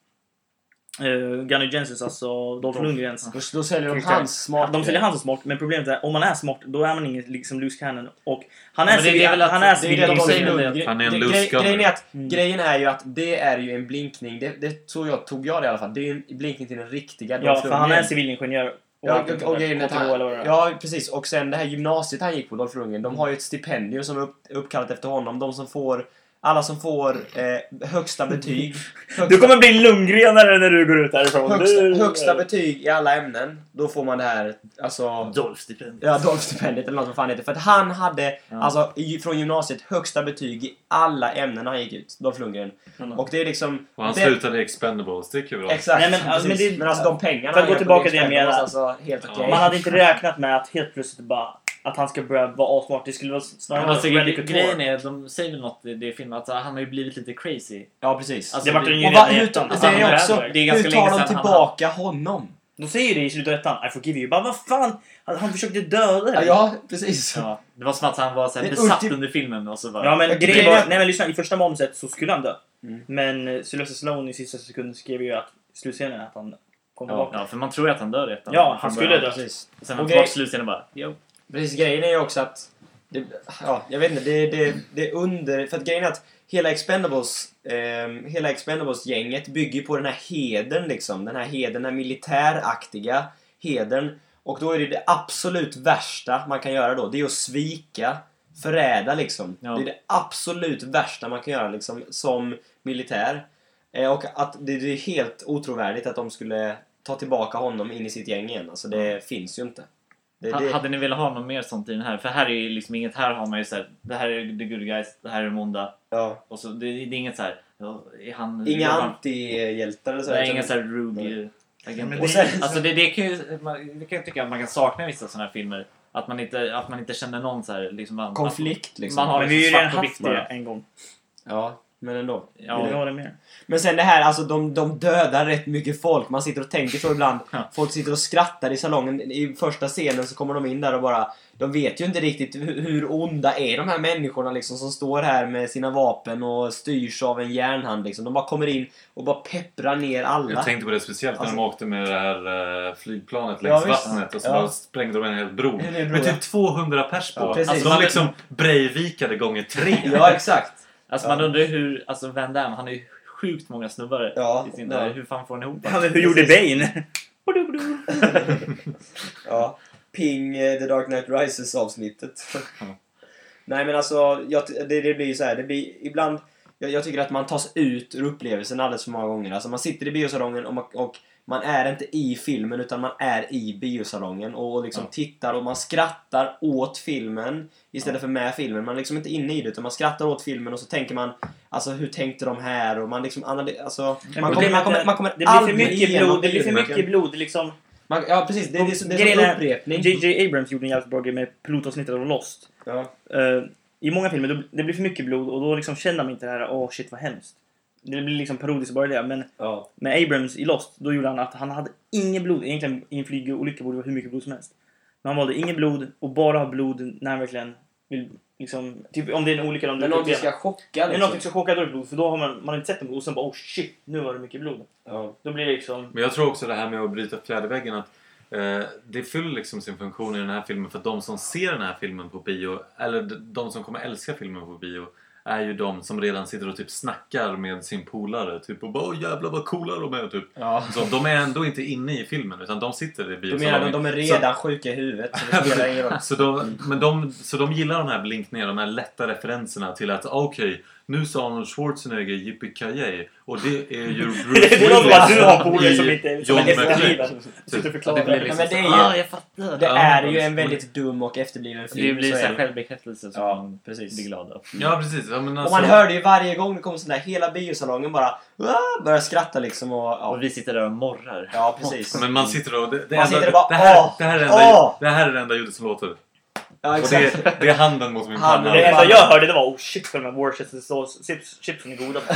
uh, Gunnar Jensens, alltså Dolph Lundgrens. Då, då säljer de Karaktär. hans smart. De säljer han så smart, men problemet är om man är smart, då är man ingen liksom loose cannon. Och han är, Men det är civil, väl att- han är det är det civil. de säger Dolph nu. Lundgren- Han är en det- loose grej- gunner. Grejen är, att, Mm. grejen är ju att det är ju en blinkning. Det, det så jag, tog jag det i alla fall. Det är ju en blinkning till den riktiga Ja, Dolph för han är Lundgren. en civilingenjör. Och Ja, och, och grejen är att K T H eller vad det han, är. ja, precis. Och sen det här gymnasiet han gick på, Dolph Lundgren, de har ju ett stipendium som är upp, uppkallat efter honom. De som får, alla som får eh, högsta betyg. Högsta, Du kommer bli lundgrenare när du går ut härifrån. högsta, Du- högsta betyg i alla ämnen. Då får man det här, alltså... Dolph-stipendiet. Ja, Dolph-stipendiet eller något vad fan heter. För att han hade, Ja. alltså i, från gymnasiet, högsta betyg i alla ämnen när han gick ut. Dolph Lundgren. Mm. Och det är liksom... Och han det, slutade i Expendables, det är kul. Exakt, Nej, men, precis. alltså, men det- men alltså de pengarna... för att han gå gör på tillbaka till det jag Expendables, menar. Alltså, helt Ja. okej. Man hade inte räknat med att helt plötsligt bara att han ska börja vara asmart. Det skulle vara snarare Men alltså, Randy gre- Couture. grejen är, de säger väl något i det filmen, att han har ju blivit lite crazy. Ja, precis. Alltså, Det var den ju och va, redan i hur, ettan. det säger jag Han är också, över. Det är ganska hur länge tar de sedan han- tillbaka honom? De säger det i slutet av ettan. I forgive you. Bara vad fan? Han, han försökte döda Ja, dig. ja precis. Ja, det var som att han var så här Det är besatt ultim- under filmen och så bara... Ja, men Jag- grejen grejen var... är- Nej men lyssna, i första manuset så skulle han dö. Mm. Men eh, Sylvester Stallone i sista sekunden skrev ju att slutscenen att han kom Ja. tillbaka. Ja, för man tror ju att han dör i ettan. Ja, han Från skulle början. dö. Precis. Sen Och han grej- tillbaka slutscenen bara, jo. Precis, grejen är ju också att det, ja, jag vet inte, det, det, det är under, för att grejen är att hela Expendables eh, hela Expendables-gänget bygger på den här hedern liksom, den här hedern, den här militäraktiga hedern, och då är det det absolut värsta man kan göra då, det är att svika, förräda liksom. Ja. Det är det absolut värsta man kan göra liksom som militär. Eh, och att det, det är helt otrovärdigt att de skulle ta tillbaka honom in i sitt gäng igen, alltså det Mm. finns ju inte. Det, Ha- det, Hade ni velat ha något mer sånt i den här? För här är ju liksom inget, här har man ju såhär, det här är the good guys, det här är de onda. ja. Och så, det, det är inget såhär, ja, är han... Inga jobbar han- antihjältar eller så. Det är utan- inga såhär rogue agenter. Men Och sen, Alltså det, det kan ju, man, det kan jag tycka att man kan sakna i vissa sådana här filmer. Att man inte, att man inte känner någon så här, liksom, man, konflikt liksom. man har Men vi har ju liksom redan svart och haft vitt bara. det en gång. Ja, men ändå. Ja. Vill ni ha det mer? Men sen det här, alltså de, de dödar rätt mycket folk. Man sitter och tänker så ibland. Ja. Folk sitter och skrattar i salongen. I första scenen så kommer de in där och bara... De vet ju inte riktigt hur, hur onda är de här människorna liksom, som står här med sina vapen och styrs av en järnhand liksom. De bara kommer in och bara pepprar ner alla. Jag tänkte på det speciellt när Alltså- de åkte med det här eh, flygplanet Ja, längs visst. vattnet och så Ja. bara sprängde de en hel bro. En hel bro, Med ja. typ tvåhundra pers på. Ja, precis. Alltså de liksom Breivikade gånger tre. Ja, exakt. Alltså Ja. man undrar ju hur, alltså Van Damme, han är ju sjukt många snubbar Ja, i sin ja. där. Hur fan får han ihop Ja, det? men hur gjorde Bane? Ja. Ping eh, The Dark Knight Rises avsnittet. Ja. Nej men alltså, jag, det, det blir ju så här, det blir ibland, jag, jag tycker att man tas ut ur upplevelsen alldeles för många gånger. Alltså man sitter i biosalongen och man, och man är inte i filmen utan man är i biosalongen och liksom Ja. tittar och man skrattar åt filmen istället för med filmen. Man är liksom inte inne i det utan man skrattar åt filmen och så tänker man, alltså hur tänkte de här, och man liksom analy- alltså, Men man kommer, man kommer, man kommer det blir för aldrig mycket igenom blod, det blir för bioduken. mycket blod liksom. Man, ja precis, det, det, är så- det är Grejen som är- upprepning. J J Abrams gjorde en jävligt bra grej med pilotavsnittet av Lost. Ja. Eh, I många filmer, då, det blir för mycket blod och då liksom känner man inte det här, åh shit vad hemskt. Det blir liksom parodiskt bara det, men Ja. med Abrams i Lost, då gjorde han att han hade inget blod. Egentligen i en flygolycka borde det vara hur mycket blod som helst. Men han valde inget blod och bara ha blod när han verkligen vill liksom, typ om det är en olycka de Men någonting ska chocka Det är liksom. någonting som ska chocka, då är det blod, för då har man, man har inte sett dem och sen bara, oh shit, nu var det mycket blod. Ja. Då blir det liksom... Men jag tror också det här med att bryta fjärde väggen, att eh, det fyller liksom sin funktion i den här filmen för att de som ser den här filmen på bio, eller de, de som kommer älska filmen på bio, är ju de som redan sitter och typ snackar med sin polare typ och bara åh jävlar vad coola de är typ. Ja. Så de är ändå inte inne i filmen utan de sitter i Du biosalongen. menar att de är redan sjuka i huvudet så det spelar ingen roll. Så de, men de, så de gillar de här blinkningarna, de här lätta referenserna till att okej, okay, nu sa Arnold Schwarzenegger yippee-ki-yay och det är ju Bruce Det låter som att du har polare i som inte som John är McClane. efterbliven. Sitter och Ja, förklarar. det blir liksom Ja, men det är så, ju- ah, jag fattar. Det Ja, är men- ju en väldigt dum och efterbliven film. Det blir så så är här det. självbekräftelse som Ja, man precis. blir glad av. Ja precis, ja, men Och alltså, man hörde ju varje gång det kom sån där, hela biosalongen bara "Wah!" börjar skratta liksom och ja, Och vi sitter där och morrar. ja precis. men man sitter och det, det, Man enda, sitter och bara, det, här, åh, det, här är det, enda, åh. det här är det enda ljudet som låter. Ja, Och exakt. det, det är handen mot min Handen. panna. Det enda jag hörde det var, oh shit för de här Worcester chips, chipsen är goda.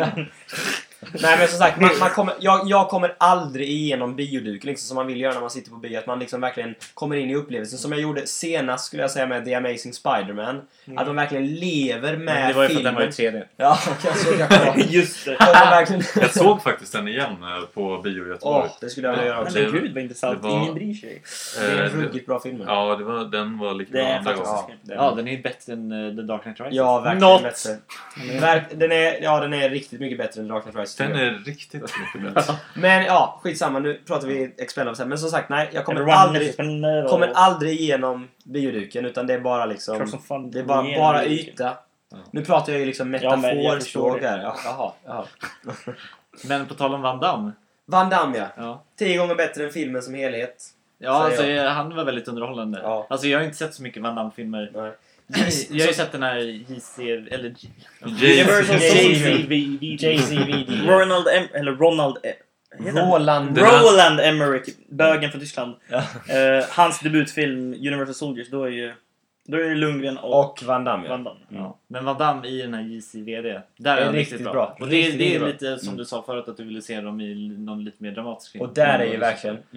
Nej men som sagt, man, man kommer, jag, jag kommer aldrig igenom bioduken liksom, som man vill göra när man sitter på bio. Att man liksom verkligen kommer in i upplevelsen. Som jag gjorde senast skulle jag säga med The Amazing Spider-Man. Mm. Att man verkligen lever med Men det var ju för att den filmen. var i tre D. Ja, kanske kanske. Just det. Att man verkligen... Jag såg faktiskt den igen eh, på bio i Göteborg. Åh, det skulle jag vilja göra Men också. det- gud vad intressant, det var- ingen bryr sig. Det är en Eh, det- ruggigt bra film. Ja, det var, den var lika Det bra är andra faktiskt- gången. Ja, Ja, den är ju bättre än uh, The Dark Knight Rises. Ja, verkligen Not. bättre. Verk, den, är, ja, den är riktigt mycket bättre än Dark Knight Rises. Den är riktigt mycket bättre. Men ja, skitsamma. Nu pratar vi Expendables här. Men som sagt, nej. Jag kommer Everyone aldrig, is spinner och- kommer aldrig igenom bioduken. Utan det är bara liksom... Klart som fan Det är bara, igenom bara bioduken. yta. Nu pratar jag ju liksom Ja, men jag metaforspråk förstår här. Ja, jaha, jaha. Men på tal om Van Damme. Van Damme, ja. Ja, Tio gånger bättre än filmen som helhet. ja Säger alltså, jag. han var väldigt underhållande. Ja. Alltså jag har inte sett så mycket Van Damme-filmer. Nej. Jag har ju sett den här J C... Eller... J- Universal Jay-Z. Soldier. Jay-Z V D. Ronald em eller Ronald e heter han? Roland. Den här- Roland Emmerich, bögen från Tyskland. Ja. Eh, hans debutfilm Universal Soldiers, då är ju då är det Lundgren och, Och Van Damme, ja. Van Damme. Ja. Men Van Damme i den här J C V D. Där Det är är han riktigt riktigt bra. bra. Och det, Riktigt det är bra. lite som Mm. du sa förut att du ville se dem i någon lite mer dramatisk film. Och där är ju verkligen... Mm. Och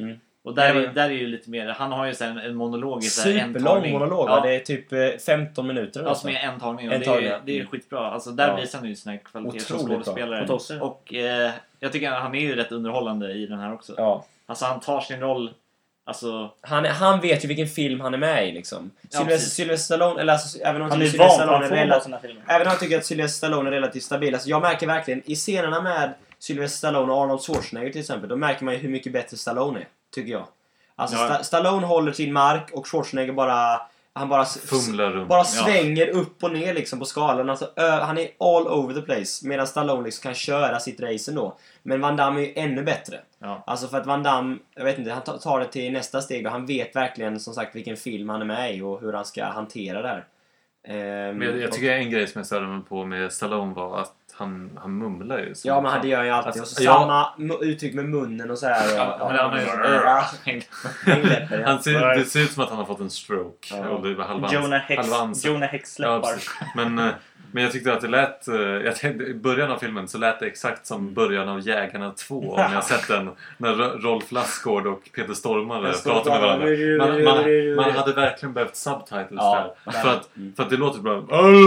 Och där, Ja, är, där är ju lite mer, han har ju så här en, en monolog i så här en Superlång tagning. monolog, Ja. va? Det är typ eh, femton minuter. Ja, alltså. som är en tagning. Och En det, tagning, är, ja. det är Mm. skitbra. Alltså där Ja. visar han ju sina kvaliteter som Otroligt bra. skådespelare. Och Tosse. Och eh, jag tycker att han är ju rätt underhållande i den här också. Ja. Alltså han tar sin roll, alltså... Han, är- han vet ju vilken film han är med i liksom. Ja, Sylvester, precis. Sylvester Stallone, eller alltså, även om Han Sylvester är van Stallone att är få relativt- såna filmer. Även om jag tycker att Sylvester Stallone är relativt stabil. Alltså jag märker verkligen, i scenerna med Sylvester Stallone och Arnold Schwarzenegger till exempel, då märker man ju hur mycket bättre Stallone är, tycker jag. Alltså Ja. Sta- Stallone håller sin mark och Schwarzenegger bara... Han bara, s- Fumlar runt. bara svänger upp och ner liksom på skalan. Alltså, ö, han är all over the place. Medan Stallone liksom kan köra sitt race ändå. Men Van Damme är ju ännu bättre. Ja. Alltså för att Van Damme, jag vet inte, han ta- tar det till nästa steg och han vet verkligen som sagt vilken film han är med i och hur han ska hantera det här. Ehm, Men jag, jag och- tycker en grej som jag störde mig på med Stallone var att han, han mumlar ju. som Ja, men fan. det gör han ju alltid. Alltså, och så ja. samma mu- uttryck med munnen och så här. Och, Ja, men han har ju Ja. så- Hängläppar, ja. Han ser, det ser ut som att han har fått en stroke. Ja. Och det var halva, Jonah Hex, halva ansiktet. Jonah Hex Ja, läppar. precis. men, eh, men jag tyckte att det lät... eh, Jag tänkte, i början av filmen så lät det exakt som början av Jägarna två. Om ni har sett den. När Ro- Rolf Lassgård och Peter Stormare Jag står pratar med bara- varandra. Man, man, man hade verkligen behövt subtitles Ja, där. där. För att, Mm. för att det låter bra.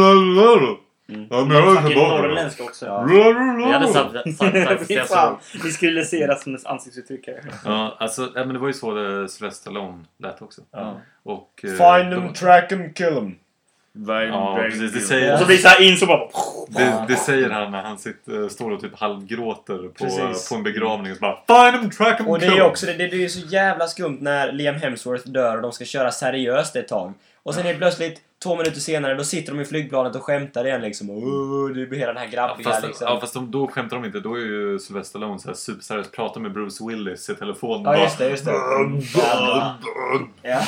Mm. Ja, men jag är Fucking tillbaka. norrländska också. Ja. Vi hade satt satt Fy fan, vi skulle se Rasmus ansiktsuttryck här. Ja, alltså, ja, men det var ju så det Sylvester Stallone lät också. Ja. Och, eh, Find them, de- track them, kill them. Ja, precis. Det Och säger, så blir det så här in så bara... det, det säger han när han sitter, står och typ halvgråter på, Precis. på en begravning och så bara Find them, track them, Och det kill är them. också det, det är ju så jävla skumt när Liam Hemsworth dör och de ska köra seriöst ett tag. Och sen är det plötsligt två minuter senare, då sitter de i flygplanet och skämtar igen liksom. Åh, det blir hela den här Ja, grabbiga fast, liksom. ja, fast de, då skämtar de inte. Då är ju Sylvester Stallone så här superseriös. Pratar med Bruce Willis i telefonen. Ja, just det, just det. Bara, Ja.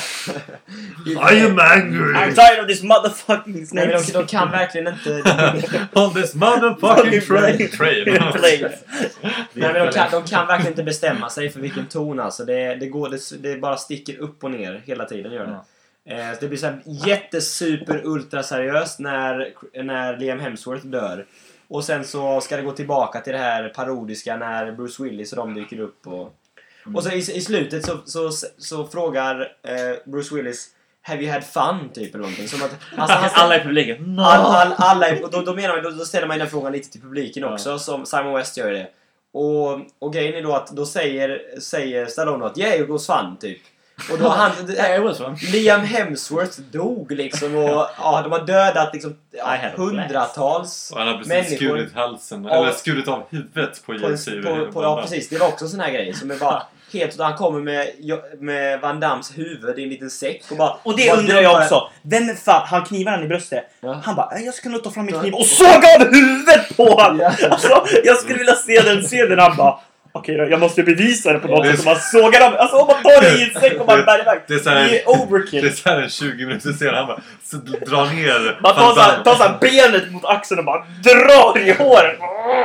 I am angry! I'm tired of this motherfucking Nej, snakes. men de, de kan verkligen inte... On this motherfucking train! train. Play. Nej, men de kan, de kan verkligen inte bestämma sig för vilken ton alltså. Det, det, går, det, det bara sticker upp och ner hela tiden, gör det. Eh, det blir så här jättesuper ultra seriöst när, när Liam Hemsworth dör. Och sen så ska det gå tillbaka till det här parodiska när Bruce Willis och de dyker upp. Och, Mm. och så i, i slutet så, så, så frågar eh, Bruce Willis Have you had fun? Typ eller någonting. Som att, alltså, han, Alla i publiken. all, all, alla, och då, då menar man, då, då ställer man den frågan lite till publiken också, Ja. som Simon West gör det. Och, och grejen är då att då säger, säger Stallone att yeah, it was fun, typ. Och då han, Ja, it was fun. Liam Hemsworth dog liksom och ja, de har dödat liksom ja, I had a hundratals Och han har precis människor. skurit halsen, Ja. eller skurit av huvudet på på, J C. på, på, ja precis, det var också en sån här grej som är bara helt, han kommer med, med Van Dams huvud i en liten säck och bara... Och det bara undrar jag dumpar- också. Vem fan, han knivar han i bröstet. Ja. Han bara, jag ska nog ta fram min kniv och såga av huvudet på honom. Ja. Alltså, jag skulle vilja se den scenen. Han bara, okej då, jag måste bevisa det på något Det är sätt. Och man sågar av, alltså om man tar det i en säck och man bär iväg. Det är så här- Det är overkill. Det är såhär en tjugo minuter senare, han bara så drar ner Man tar Van såhär, Damme. tar såhär benet mot axeln och bara drar i håret.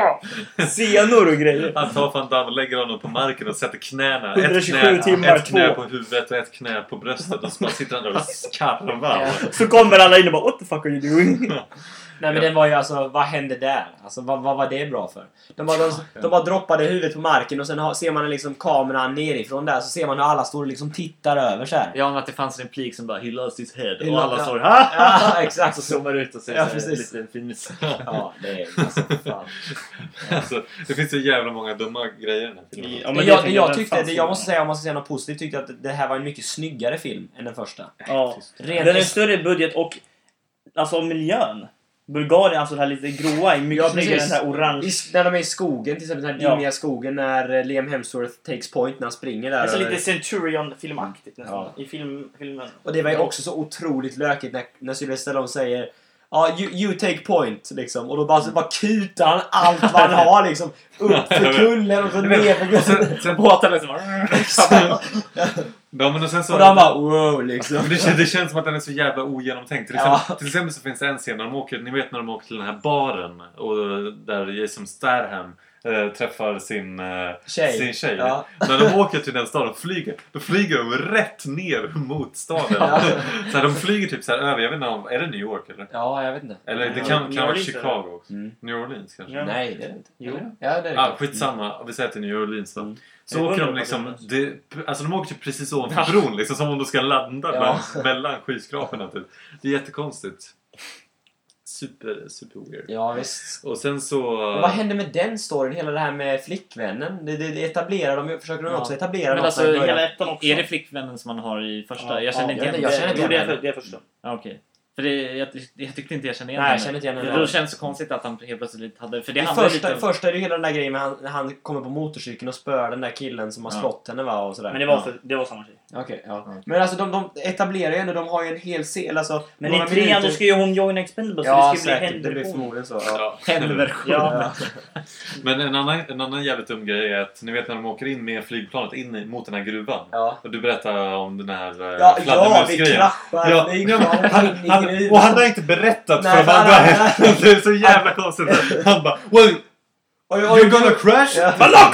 Senor och grejer. Han tar Van Damme och lägger honom på marken och sätter knäna. Ett hundratjugosju knä, timmar, ett knä två. på huvudet och ett knä på bröstet. Och så bara sitter han där och skarvar. Så kommer alla in och bara, what the fuck are you doing? Nej men den var ju alltså, vad hände där? Alltså vad, vad var det bra för? De bara, de, de bara droppade huvudet på marken och sen har, ser man liksom kameran nerifrån där, så ser man hur alla står och liksom tittar över så här. Ja, men att det fanns en replik som bara He lost his head. He Och alla lost- står ha! Ja, exakt. Så zoomar ut och ser Ja, så här precis. lite fin musik. Ja, det är alltså fan. Alltså, det finns så jävla många dumma grejer i den här filmen. Ja, Men men jag, det- jag den tyckte, fanns det, ju. jag måste säga, om man ska säga något positivt, tyckte jag att det här var en mycket snyggare film än den första. Ja. Rent Den är större budget och alltså miljön. Bulgarien, alltså det här lite gråa är mycket Ja, snyggare än precis. den här orange. I, när de är i skogen, till exempel den här Ja. dimmiga skogen när eh, Liam Hemsworth takes point när han springer där. Det är så över- lite Centurion-filmaktigt nästan. Ja. I film, filmen. Och det var ju också så otroligt lökigt när, när Sylvester Stallone säger ja, you, you take point liksom. Och då bara, så bara kutar han allt vad han har liksom. Upp för kullen och så ner för kullen. Sen, Båten liksom. ja, men och sen så, Och de bara wow liksom. men det, känns, det känns som att den är så jävla ogenomtänkt. Till Ja. exempel, till exempel så finns det en scen när de åker, ni vet när de åker till den här baren och där Jason Statham äh, träffar sin, äh, Tjej. sin tjej. Ja. När de åker till den staden och flyger, då flyger de rätt ner mot staden. Ja. Så här, de flyger typ så här över, jag vet inte om, är det New York eller? Ja, jag vet inte. Eller det Ja, kan, New kan vara Orleans, Chicago också. Mm. New Orleans kanske. Ja. Nej, det är det inte. Jo. Ja, det är det. Ah, skitsamma, vi säger till New Orleans då. Mm. Så Jag åker de undrar liksom, vad det, alltså de åker typ precis ovanför bron liksom, som om de ska landa Ja. med, mellan skyskraporna typ. Det är jättekonstigt. Super, super weird. Ja, visst. Och sen så... Men vad hände med den storyn? Hela det här med flickvännen? Det, det, det etablerar de, försöker de Ja. också etablera Men något alltså, där i början. Hela ettan också. Är det flickvännen som man har i första? Ja, jag känner ja, inte jag igen vet- jag känner inte Jo, igen det är, henne. för, det är första. Ja, okej. För det, jag, jag tyckte inte jag kände igen Nej, jag henne. känner inte igen henne. För då känns det så konstigt att han helt plötsligt hade... För det I handlar första, lite om... första är det ju hela den där grejen med han, när han kommer på motorcykeln och spör den där killen som har Ja. slått henne, va? Och sådär. Men det var, Ja. för, det var samma tjej. Okej, ja. Ja. Men alltså de, de etablerar ju ändå, de har ju en hel scen, alltså... Men några i trean minuter- då ska ju hon joina Expendables, Ja, så det ska bli säkert. Det blir händversion. förmodligen så. Ja. Ja. Hänversion. Ja. Men en annan, en annan jävligt dum grej är att ni vet när de åker in med flygplanet in i- mot den här gruvan. Ja. Och du berättar om den här eh, Ja, ja, vi fladdermusgrejen. kraschar. Ja, flygplanet han, in i han, gruvan. och han har inte berättat Nej, för de han- andra. han- Det är så jävla konstigt. Han bara, well, Oj, oj, you're gonna crash? Ja. Men lock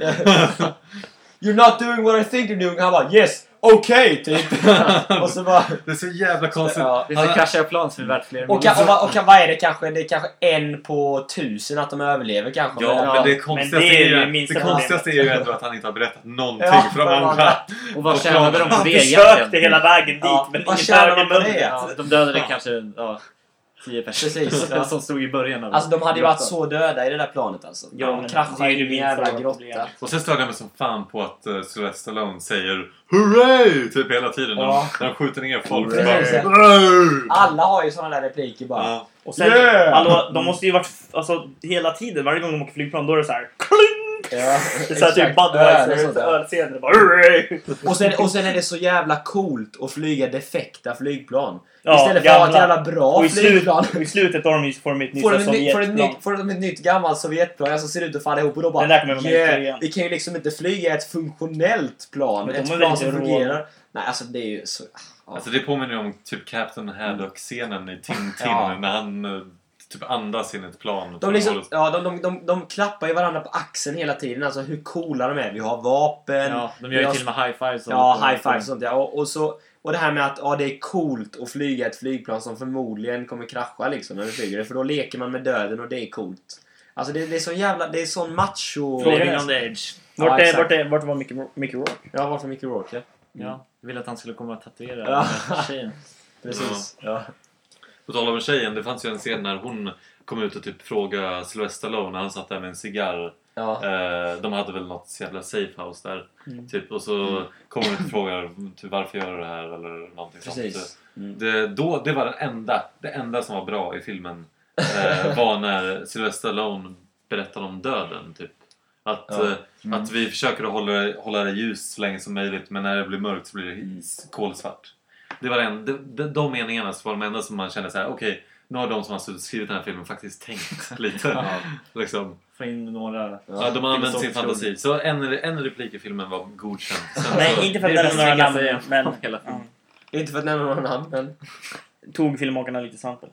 up! You're not doing what I think you're doing. Han bara, yes, okay, typ. Och så bara... Det är så jävla konstigt. Ja. Det är så kraschar plan som är värt fler Och, kan, och, vad- och kan, vad är det kanske? Det är kanske en på tusen att de överlever kanske. Ja, Men- men det konstigaste, Men det är ju är, ju, minsta det problemet. konstigaste är ju ändå att han inte har berättat någonting Ja, för de för de andra. Och vad Och tjänade de på Han det försökte egentligen? hela vägen dit, Ja, men vad ingen tjänar hög i man på det? munnen. Ja, de dödade kanske ja, tio personer. Precis, ja. Som stod i början av Alltså de hade ju varit grottan. så döda i det där planet alltså. Ja, De men kraschade det är in ju i en minsta jävla problemet. grotta. Och sen störde jag mig som fan på att uh, Sylvester Stallone säger Hurray! Typ hela tiden när, Ja. de, när de skjuter ner folk. Så Precis. bara, Hurray! Alla har ju såna där repliker bara. Ja. Och sen, Yeah! hallå, de måste ju varit, alltså hela tiden, varje gång de åker flygplan, då är det så här kling! Ja, Det är såhär typ exakt. Öl och Budweiser, sånt där. ölscener, bara hurray! Och sen, och sen är det så jävla coolt att flyga defekta flygplan. Ja, Istället för att ha ett gamla. jävla bra Och i, slut, flygplan. och i slutet har de ju får de ett nytt Får de, ett nytt, får, de ett Sovjetplan. nytt, får de ett nytt gammalt Sovjetplan som ser ut att falla ihop och då bara Den där kommer vara med i yeah, trean. vi kan ju liksom inte flyga ett funktionellt plan. Men de Ett är plan väl som inte fungerar. Nej, alltså det är ju så... Ja. Alltså det påminner ju om typ Captain Haddock-scenen i Tintin Ja. när han uh, typ andas in i ett plan. De, liksom, ja, de, de, de, de klappar ju varandra på axeln hela tiden. Alltså hur coola de är. Vi har vapen. Ja, de vi gör ju har- till och med high fives. Ja, high five och sånt. Ja. Och, och, så, och det här med att ja, det är coolt att flyga ett flygplan som förmodligen kommer krascha liksom när vi flyger det. För då leker man med döden och det är coolt. Alltså det, det är så jävla... Det är sån macho... Living on the edge. Vart, Ja, är, exakt. vart, är, vart var Mickey, Mickey Rourke? Ja, varför Mickey Rourke? Ja, jag ville att han skulle komma och tatuera Ja. den här tjejen. Precis. Ja. På tal om tjejen, det fanns ju en scen när hon kom ut och typ frågade Sylvester Stallone när han satt där med en cigarr. Ja. Eh, de hade väl något jävla safehouse där. Mm. Typ, och så kommer hon ut och frågar typ, varför gör du det här eller någonting sånt. Precis. Mm. Det, då, det var det enda, det enda som var bra i filmen. Eh, var när Sylvester Stallone berättade om döden. Typ. Att, Ja. eh, Mm. att vi försöker att hålla, hålla det ljust så länge som möjligt. Men när det blir mörkt så blir det Mm. kolsvart. Det var en, de, de, de meningarna så var de enda som man kände så här: okej, okay, nu har de som har skrivit den här filmen faktiskt tänkt lite. Ja. liksom. Få in några... Ja, de har använt sin filosofiska fantasi. Så en, en replik i filmen var godkänd. Sen Nej, så, inte för Det att är nämna bäst några jag kan säga. namn, men Hela filmen. Inte för att nämna någon namn, men... ja, tog filmmakarna lite sample.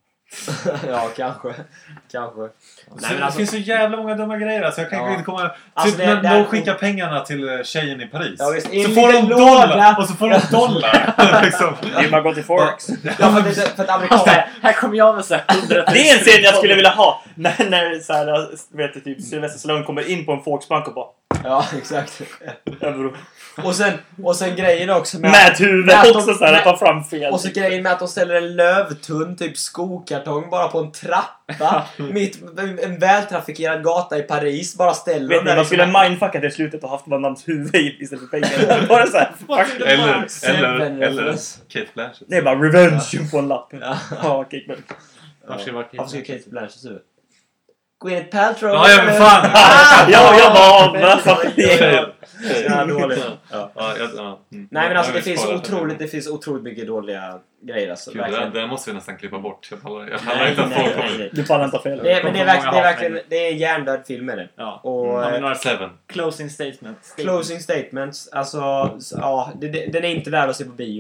ja, kanske. Kanske. så, Nej, men alltså... Det finns så jävla många dumma grejer. Alltså, jag kan Ja. inte komma... Alltså, typ det- när det- de skickar pengarna till eh, tjejen i Paris. Ja, visst, i en så får de liten dollar. låda. Och så får de dollar. liksom. Det är ju bara gå till Forex. Ja, för, att det, för att amerikaner... Här, här kommer jag med såhär hundratusen. Det är en scen jag skulle vilja ha. När, när så här, vet du, typ Sylvester Stallone kommer in på en Folksbank och bara Ja, exakt. euro. Och sen, och sen grejen också med... Med huvudet med att de- också så här, med- ta fram fel. Och så grejen med att de ställer en lövtunn typ skokartong bara på en trappa mitt en vältrafikerad gata i Paris. Bara ställer Vet de ni, där man liksom- skulle mindfuckat det slutet och haft Van Dams huvud i- istället för pengar. Bara så här, fuck. Eller, Seven eller, eller reference. Kate Blanchett. Det är bara revenge på en lapp. Ja. Ja, Kick Blanchett. Varför ska det vara Varför ska Kate Kate Blanchetts huvud? Gwyneth Paltrow. Ja, ja, men fan! Ja, jag bara avbröt. Ja, dåligt. Ja. Ja, jag, ja. Mm. Nej, men alltså Jag det vill finns spara otroligt, det finns otroligt mycket dåliga grejer alltså. Gud, det, Verkligen. där, det måste vi nästan klippa bort. Jag pallar, jag pallar Nej, inte att nej, folk nej, kommer. nej. Du pallar inte ha fel. Det är, men det är, Många verkligen, det är hat verkligen med det är en hjärndöd film med det. Ja. Och Har vi eh, några Seven. closing statements? closing statements, alltså ja, det, det, den är inte värd att se på bio.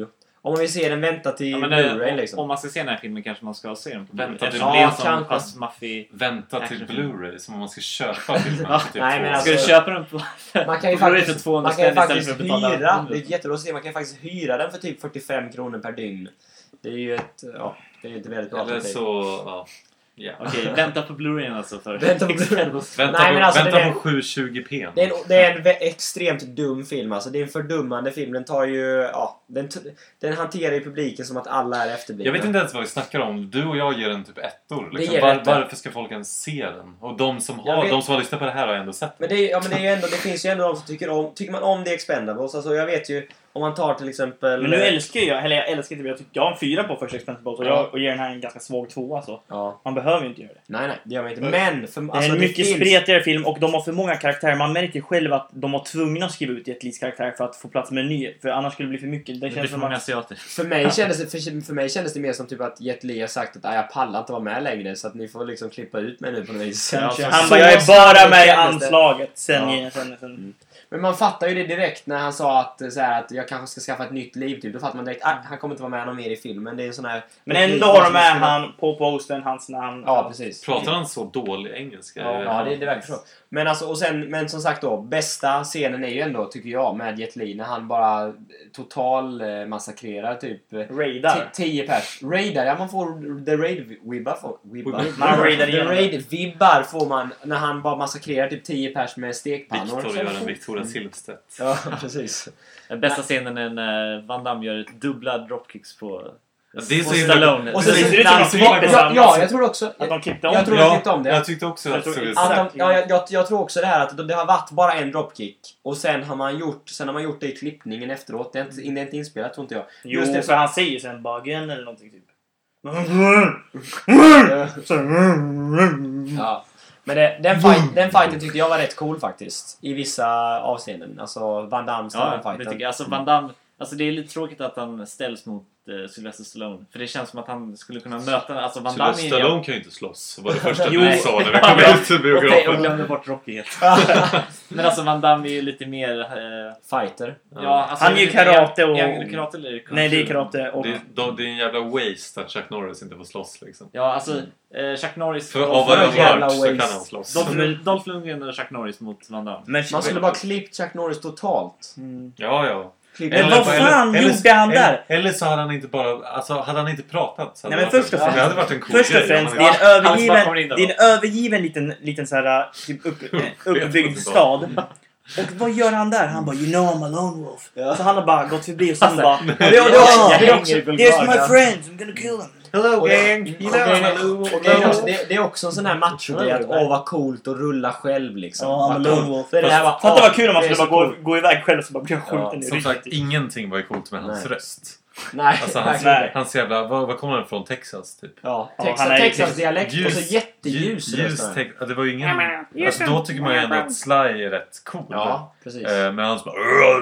Om man vill se den, vänta till Ja, men Blu-ray om, liksom. om man ska se den här filmen kanske man ska se den på Vänta Blu-ray. till- Eftersom det är en Ja, sån kanske. pass maffig... Vänta till Actionfilm. Blu-ray som om man ska köpa filmen Ja, för typ nej, men två. alltså- Ska du köpa den på... Man kan ju på Blu-ray faktiskt, för tvåhundra man kan ju spänn istället faktiskt för att betala hyra, hundra? det är jätteroligt att se, man kan ju faktiskt hyra den för typ fyrtiofem kronor per dygn. Det är ju ett, ja, det är ett väldigt bra Eller alternativ. så... Ja. Ja. Okej, vänta på Blu-ray alltså för... Vänta på Blu-ray. Vänta, Nej, på, men alltså, vänta det är- på sju tjugo p. Det är, en, det är en vä- extremt dum film alltså. Det är en fördummande film. Den tar ju, ja, den, t- den hanterar ju publiken som att alla är efterblivna. Jag vet inte ens vad vi snackar om. Du och jag ger den typ ettor. Det Liksom. ger Var, ettor. varför ska folk ens se den? Och de som, Jag har, vet- de som har lyssnat på det här har ändå sett Men den. det, är, ja, men det, är ju ändå, det finns ju ändå de som tycker om... Tycker man om The Expendables? Alltså jag vet ju, om man tar till exempel... Men nu älskar jag, eller jag älskar inte, jag tycker jag har en fyra på första Expendables och jag och ger den här en ganska svag tvåa så. Ja, Man behöver ju inte göra det. nej nej, det gör man inte. Men, för, Det är alltså en det mycket finns... spretigare film och de har för många karaktärer. Man märker själv att de var tvungna att skriva ut Jet Lis karaktär för att få plats med en ny. För annars skulle det bli för mycket. Det Det blir känns för som många att... asiater. För mig, kändes det, för, för mig kändes det mer som typ att Jet Li har sagt att "Nej, jag pallar inte vara med längre så att ni får liksom klippa ut mig nu på något vis. Kanske. Han Så bara, jag är bara snabbt med i kändes det. anslaget. Sen, Ja. sen, sen. Men man fattar ju det direkt när han sa att, så här, att jag kanske ska skaffa ett nytt liv typ. Då fattar man direkt att han kommer inte vara med någon mer i filmen. Det är en sån här... Men ändå har de med han på posten, hans namn. Ja, precis. Pratar han så dålig engelska? Ja, det, det verkar så. Men, alltså, och sen, men som sagt då, bästa scenen är ju ändå, tycker jag, med Jet Li när han bara total eh, massakrerar typ eh, Raidar. ti- tio pers. Raidar, ja man får the raid-vibbar. får- Vibbar. Man raidar The igenom. raid-vibbar får man när han bara massakrerar typ tio pers med stekpannor. Viktor gör en Victoria Silvstedt. Ja, precis. Den bästa scenen är när Van Damme gör ett dubbla dropkicks på... Ja, det är så på himla- Stallone. Och så, Det ser ut som när han- att de klipper ja, samma. ja, jag tror också... Att de klippte om Jag tror det. de Ja, klippte om det. jag tyckte också Jag att tror det exakt. såg Att de, ja, jag, jag, jag tror också det här att det har varit bara en dropkick och sen har man gjort, sen har man gjort det i klippningen efteråt. Det är inte, det är inte inspelat tror inte jag. Jo, Just det, för han säger sen bara igen eller någonting typ. Ja. Men det, den, fight, den fighten tyckte jag var rätt cool faktiskt. I vissa avseenden. Alltså Van Dammes Ja, det fighten. tycker jag. Alltså Van Damme... Alltså det är lite tråkigt att han ställs mot uh, Sylvester Stallone. För det känns som att han skulle kunna möta... Alltså Van Damme är Sylvester ju... Stallone kan ju inte slåss. Var det första Jo. du sa när vi kom ut ur Okej, jag biografen. glömde bort Rocky helt. Men alltså Van Damme är ju lite mer... eh, Fighter. ja, alltså, Han är ju karate och- Är, är karate eller kung Nej, det är fu? karate och... Det, de, det är en jävla waste att Chuck Norris inte får slåss liksom. Ja, alltså eh, Chuck Norris... För av vad jag jävla har hört så kan waste. han slåss. Dolph, Dolph Lundgren och Chuck Norris mot Van Damme. Men, Man skulle bara klippt Chuck Norris totalt. Mm. Ja, ja. Klippt Men vad fan gjorde han där? Eller, eller så hade han inte bara... Alltså, hade han inte pratat så hade Nej, men det varit- först och främst- Det hade varit en cool Först och grej om främst, han det är inte- en Alex bara kommer övergiven, in där det då. är en övergiven liten, liten så här, typ upp, eh, uppbyggd stad. Och vad gör han där? Han bara, you know I'm a lone wolf. Ja. Så han har bara gått förbi och sen bara, Och det, och det, är också, Ja, det, är också, here's my friends, I'm gonna kill them. Hello och det, gang! och grejen är- och grejen är också- det, det är också en sån här macho-grej att åh vad coolt att rulla själv liksom. Ja, I'm a lone wolf. Så är det här bara, Fatta åh, vad kul om man det är skulle så bara gå, coolt. gå iväg själv och så bara bli skjuten Ja, i Som sagt, ryggen. ingenting var ju coolt med hans Nej. röst. Nej, Alltså hans, verkligen inte. hans jävla... Var, var kommer han ifrån? Texas typ? Ja, Ja, Texas, han är- Texas-dialekt och så jätteljus ljus, röst ljus har han. tex, ja, det var ju ingen... Alltså, då tycker man ju ändå att Sly är rätt cool. Ja, precis. Eh, men han så bara...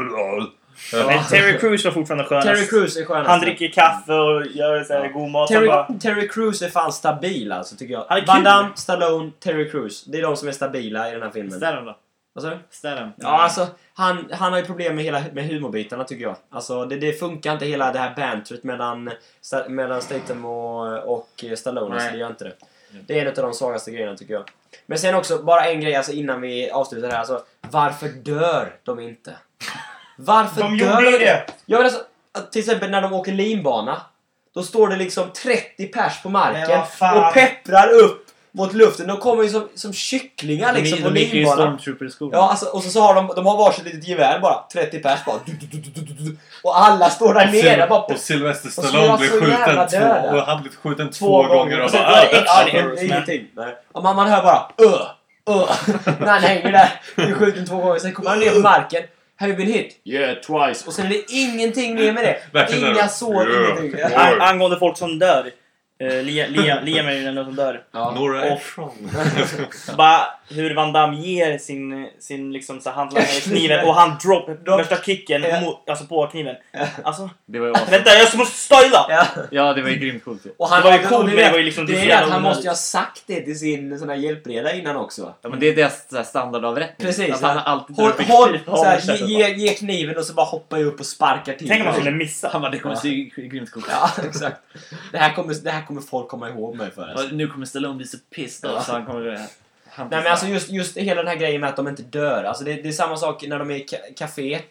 Men Terry Crews var fortfarande skönast. Terry Crews är skönast. Han dricker kaffe och gör så här Ja. god mat. Terry, Han bara, Terry Crews är fan stabil alltså tycker jag. Han är Van kul. Damme, Stallone, Terry Crews. Det är de som är stabila i den här filmen. Ställ då. Vad sa du? Ställ Ja, alltså han, han har ju problem med hela med humorbitarna tycker jag. Alltså det, det funkar inte hela det här bantret mellan, Sta- mellan Statham och, och Stallone. Alltså, Nej. det gör inte det. Det är en av de svagaste grejerna tycker jag. Men sen också, bara en grej alltså, innan vi avslutar det här. Alltså, varför dör de inte? Varför De dör gjorde de det! Jag vet alltså, att till exempel när de åker linbana. Då står det liksom trettio pers på Men marken vad fan. och pepprar upp mot luften. De kommer ju som, som kycklingar liksom de, på de gick ju i linbanan. Stormtrooper-skolan. Ja, alltså, och så, så har de, de har varsitt litet gevär bara. trettio pers bara. Du, du, du, du, du, du. Och alla står där nere bara. Och Sylvester Och så Stallone var blev så jävla skjuten döda. två, och han blev skjuten två, Två gånger. gånger. Och Och sen, bara, ja, ah, det, that's ja, det är first. ingenting. Nej. Och man, man hör bara öh, öh. När han hänger där. Blir skjuten två gånger. Sen kommer han ner på marken. Have you been hit? Yeah, twice. Och sen är det ingenting mer med det. Verkligen Inga där. sår, Yeah. ingenting. An- angående folk som dör. Uh, Liam, Liam, Liam är ju den som dör. Ja. Nora Och- Ephron. Bara hur Van Damme ger sin, sin liksom så handlangare kniven och han drop De- värsta kicken Ja. mot, alltså på kniven. Alltså, Det var ju awesome. vänta jag måste styla! Ja. Ja, det var ju grymt coolt. Och han, Det var ju och coolt, det är men det det- var ju liksom det så är det jävla att han onödigt. måste ju ha sagt det till sin sån här hjälpreda innan också. Ja, men det är deras så här standardavrättning. Precis. Att han alltid Håll, drar upp håll, kniv. så här, ge, ge, ge kniven och så bara hoppar jag upp och sparkar till. Tänk om man skulle missa. Han bara, det kommer se grymt coolt. Ja, exakt. Det här, kommer, det här kommer folk komma ihåg mig för. Alltså. Och nu kommer Stallone bli så pissed Ja. så han kommer... Han Nej men alltså just, just hela den här grejen med att de inte dör. Alltså det, det är samma sak när de är i ka- kaféet.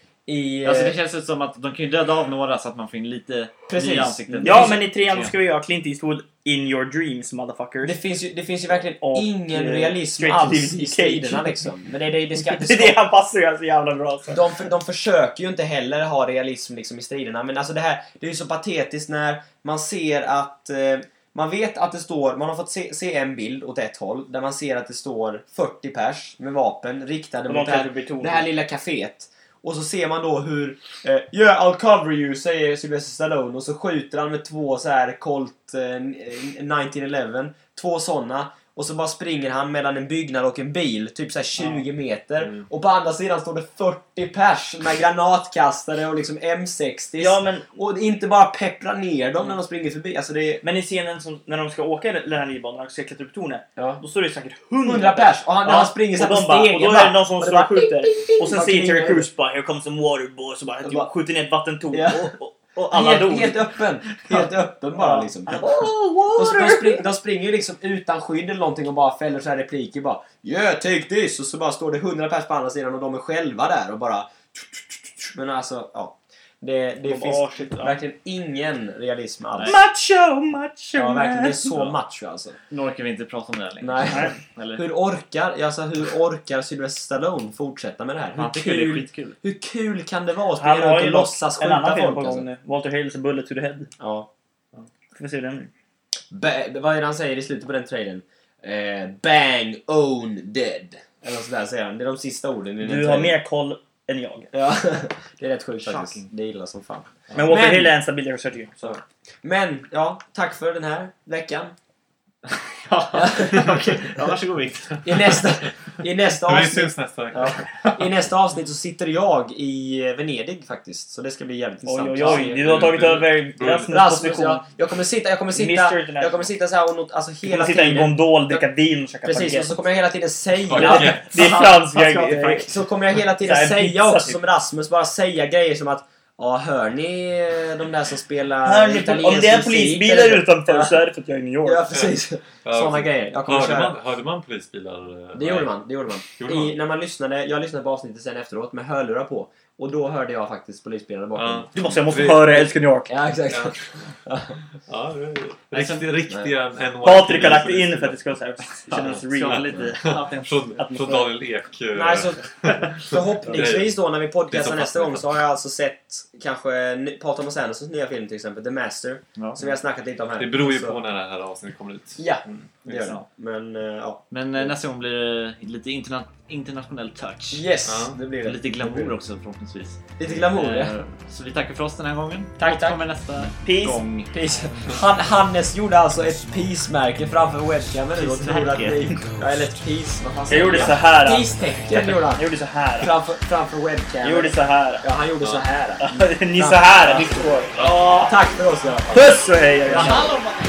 I, Alltså det eh, känns ju som att de kan ju döda av några så att man får in lite Precis. nya ansikten. Ja men i trean ska vi göra Clint Eastwood in your dreams motherfuckers. det, finns ju, det finns ju verkligen Och, ingen eh, realism straight to alls D V D i striderna liksom. Men det, det, det ska, det Det ska, är det han passar ju så jävla bra. Så. de, för, de försöker ju inte heller ha realism liksom, i striderna. Men alltså det här, det är ju så patetiskt när man ser att... Eh, man vet att det står... Man har fått se, se en bild åt ett håll. Där man ser att det står fyrtio pers med vapen riktade Och mot de det tar här, beton. det här lilla kaféet. Och så ser man då hur... Eh, yeah, I'll cover you, säger Sylvester Stallone. Och så skjuter han med två så här Colt eh, nitton elva. Två sådana. Och så bara springer han mellan en byggnad och en bil. Typ så här tjugo meter. Mm. Och på andra sidan står det fyrtio pers med granatkastare och liksom M sextio. Ja men, Och inte bara peppra ner dem när de springer förbi. Alltså det är... men i scenen som, när de ska åka den här nivån och ska klättra upp tornet. Ja. Då står det säkert hundra hundra pers. Och han, när han springer så och här på de bara, stegen. och då är bara- det någon som och det står och bara- skjuter. Och sen Bara säger Terry knivar. Crews bara, here comes some water boy. Så bara, typ, bara- skjuter ner ett vattentorn. Ja. Och, och, och alla dog. Helt, helt öppen. Helt öppen bara Ja. liksom. Han bara, De, de, spring, de springer ju liksom utan skydd eller någonting och bara fäller så här repliker bara yeah, take this! Och så bara står det hundra pers på andra sidan och de är själva där och bara... Men alltså, ja. Det, det De finns bara, shit, ja. verkligen ingen realism alls. Macho, macho Ja, verkligen. Det är man. så macho alltså. Nu orkar vi inte prata om det här längre. Nej. Eller? Hur orkar, alltså hur orkar Sylvester Stallone fortsätta med det här? Han Hur tycker det är kul, skitkul. hur kul kan det vara att Han springa har runt ju och dock låtsas en annan skjuta film folk på gång alltså? nu. Walter Hales Bullet to the Head. Ja. Får vi se den nu. Ba- vad är det han säger i slutet på den trailern? Eh, bang, own, dead. Eller något sådär säger han. Det är de sista orden i den Du har trailern. mer koll än jag. Ja, det är rätt sjukt faktiskt. Shocking. Det är illa som fan. Men Walter Men- Hill är en stabil regissör tycker jag. Så. Men, ja, tack för den här veckan. Ja, okej. Ja, varsågod Victor. I nästa, i nästa Men vi avsnitt... syns nästa vecka. Ja, i nästa avsnitt så sitter jag i Venedig faktiskt. Så det ska bli jävligt Oj, intressant. oj, oj. Du har tagit över Rasmus Rasmus, position. ja. Jag kommer sitta, jag kommer sitta, Mister International. jag kommer sitta så här och not, alltså Du hela kommer sitta i en tiden. gondol, dricka vin och käka Precis, och baguette. så kommer jag hela tiden säga... Ja, Det, det är fransk Han ska alltid grej. fransk. Så kommer jag hela tiden Så här, säga pizza, också typ. som Rasmus, bara säga grejer som att ja, hör ni eh, de där som spelar Hör ni, italiensk om det är en musik, polisbil eller? där utanför Ja. så är det för att jag är i New York. Ja, precis. Ja, Sådana så- grejer. Jag kommer Hörde köra. man, hörde man polisbilar? eh, Det gjorde man, det gjorde man. Gjorde I, man? när man lyssnade, jag lyssnade på avsnittet sen efteråt med hörlurar på. Och då hörde jag faktiskt polisbilar bakom. Ja. Du måste, jag måste Vi- höra jag älskar New York. Ja, exakt. Ja. Ja, det är riktiga, riktiga N Y P D. Patrik har lagt in för att det ska så här, kännas Ska vara real. lite... Från, från Daniel Ek. eh, Nej, så förhoppningsvis då när vi Det är så podcastar nästa gång fascinerande. så har jag alltså sett kanske ny- Paul Thomas Andersons nya film till exempel, The Master. Ja. Som vi har snackat lite om här. Det beror ju Så- på när det här avsnittet kommer ut. Ja, Mm, det gör det. Ja. Men eh, ja. Men eh, nästa gång blir det lite interna- internationell touch. Yes, Ja. det blir det. Lite glamour också förhoppningsvis. Lite glamour, ja. Eh, Så vi tackar för oss den här gången. Tack, Och tack. kommer nästa Peace. gång. Peace. Han, Hannes gjorde alltså ett peace-märke framför webcamen nu och tror att vi... Ja, eller ett peace, vad fan Jag säger gjorde jag? så här. Peace-tecken gjorde han. Jag gjorde så här. Framför, framför webcamen. Jag gjorde så här. Ja, han gjorde så här. Ni så här. Ni förstår. Tack för oss i alla fall. Puss och hej. Ja.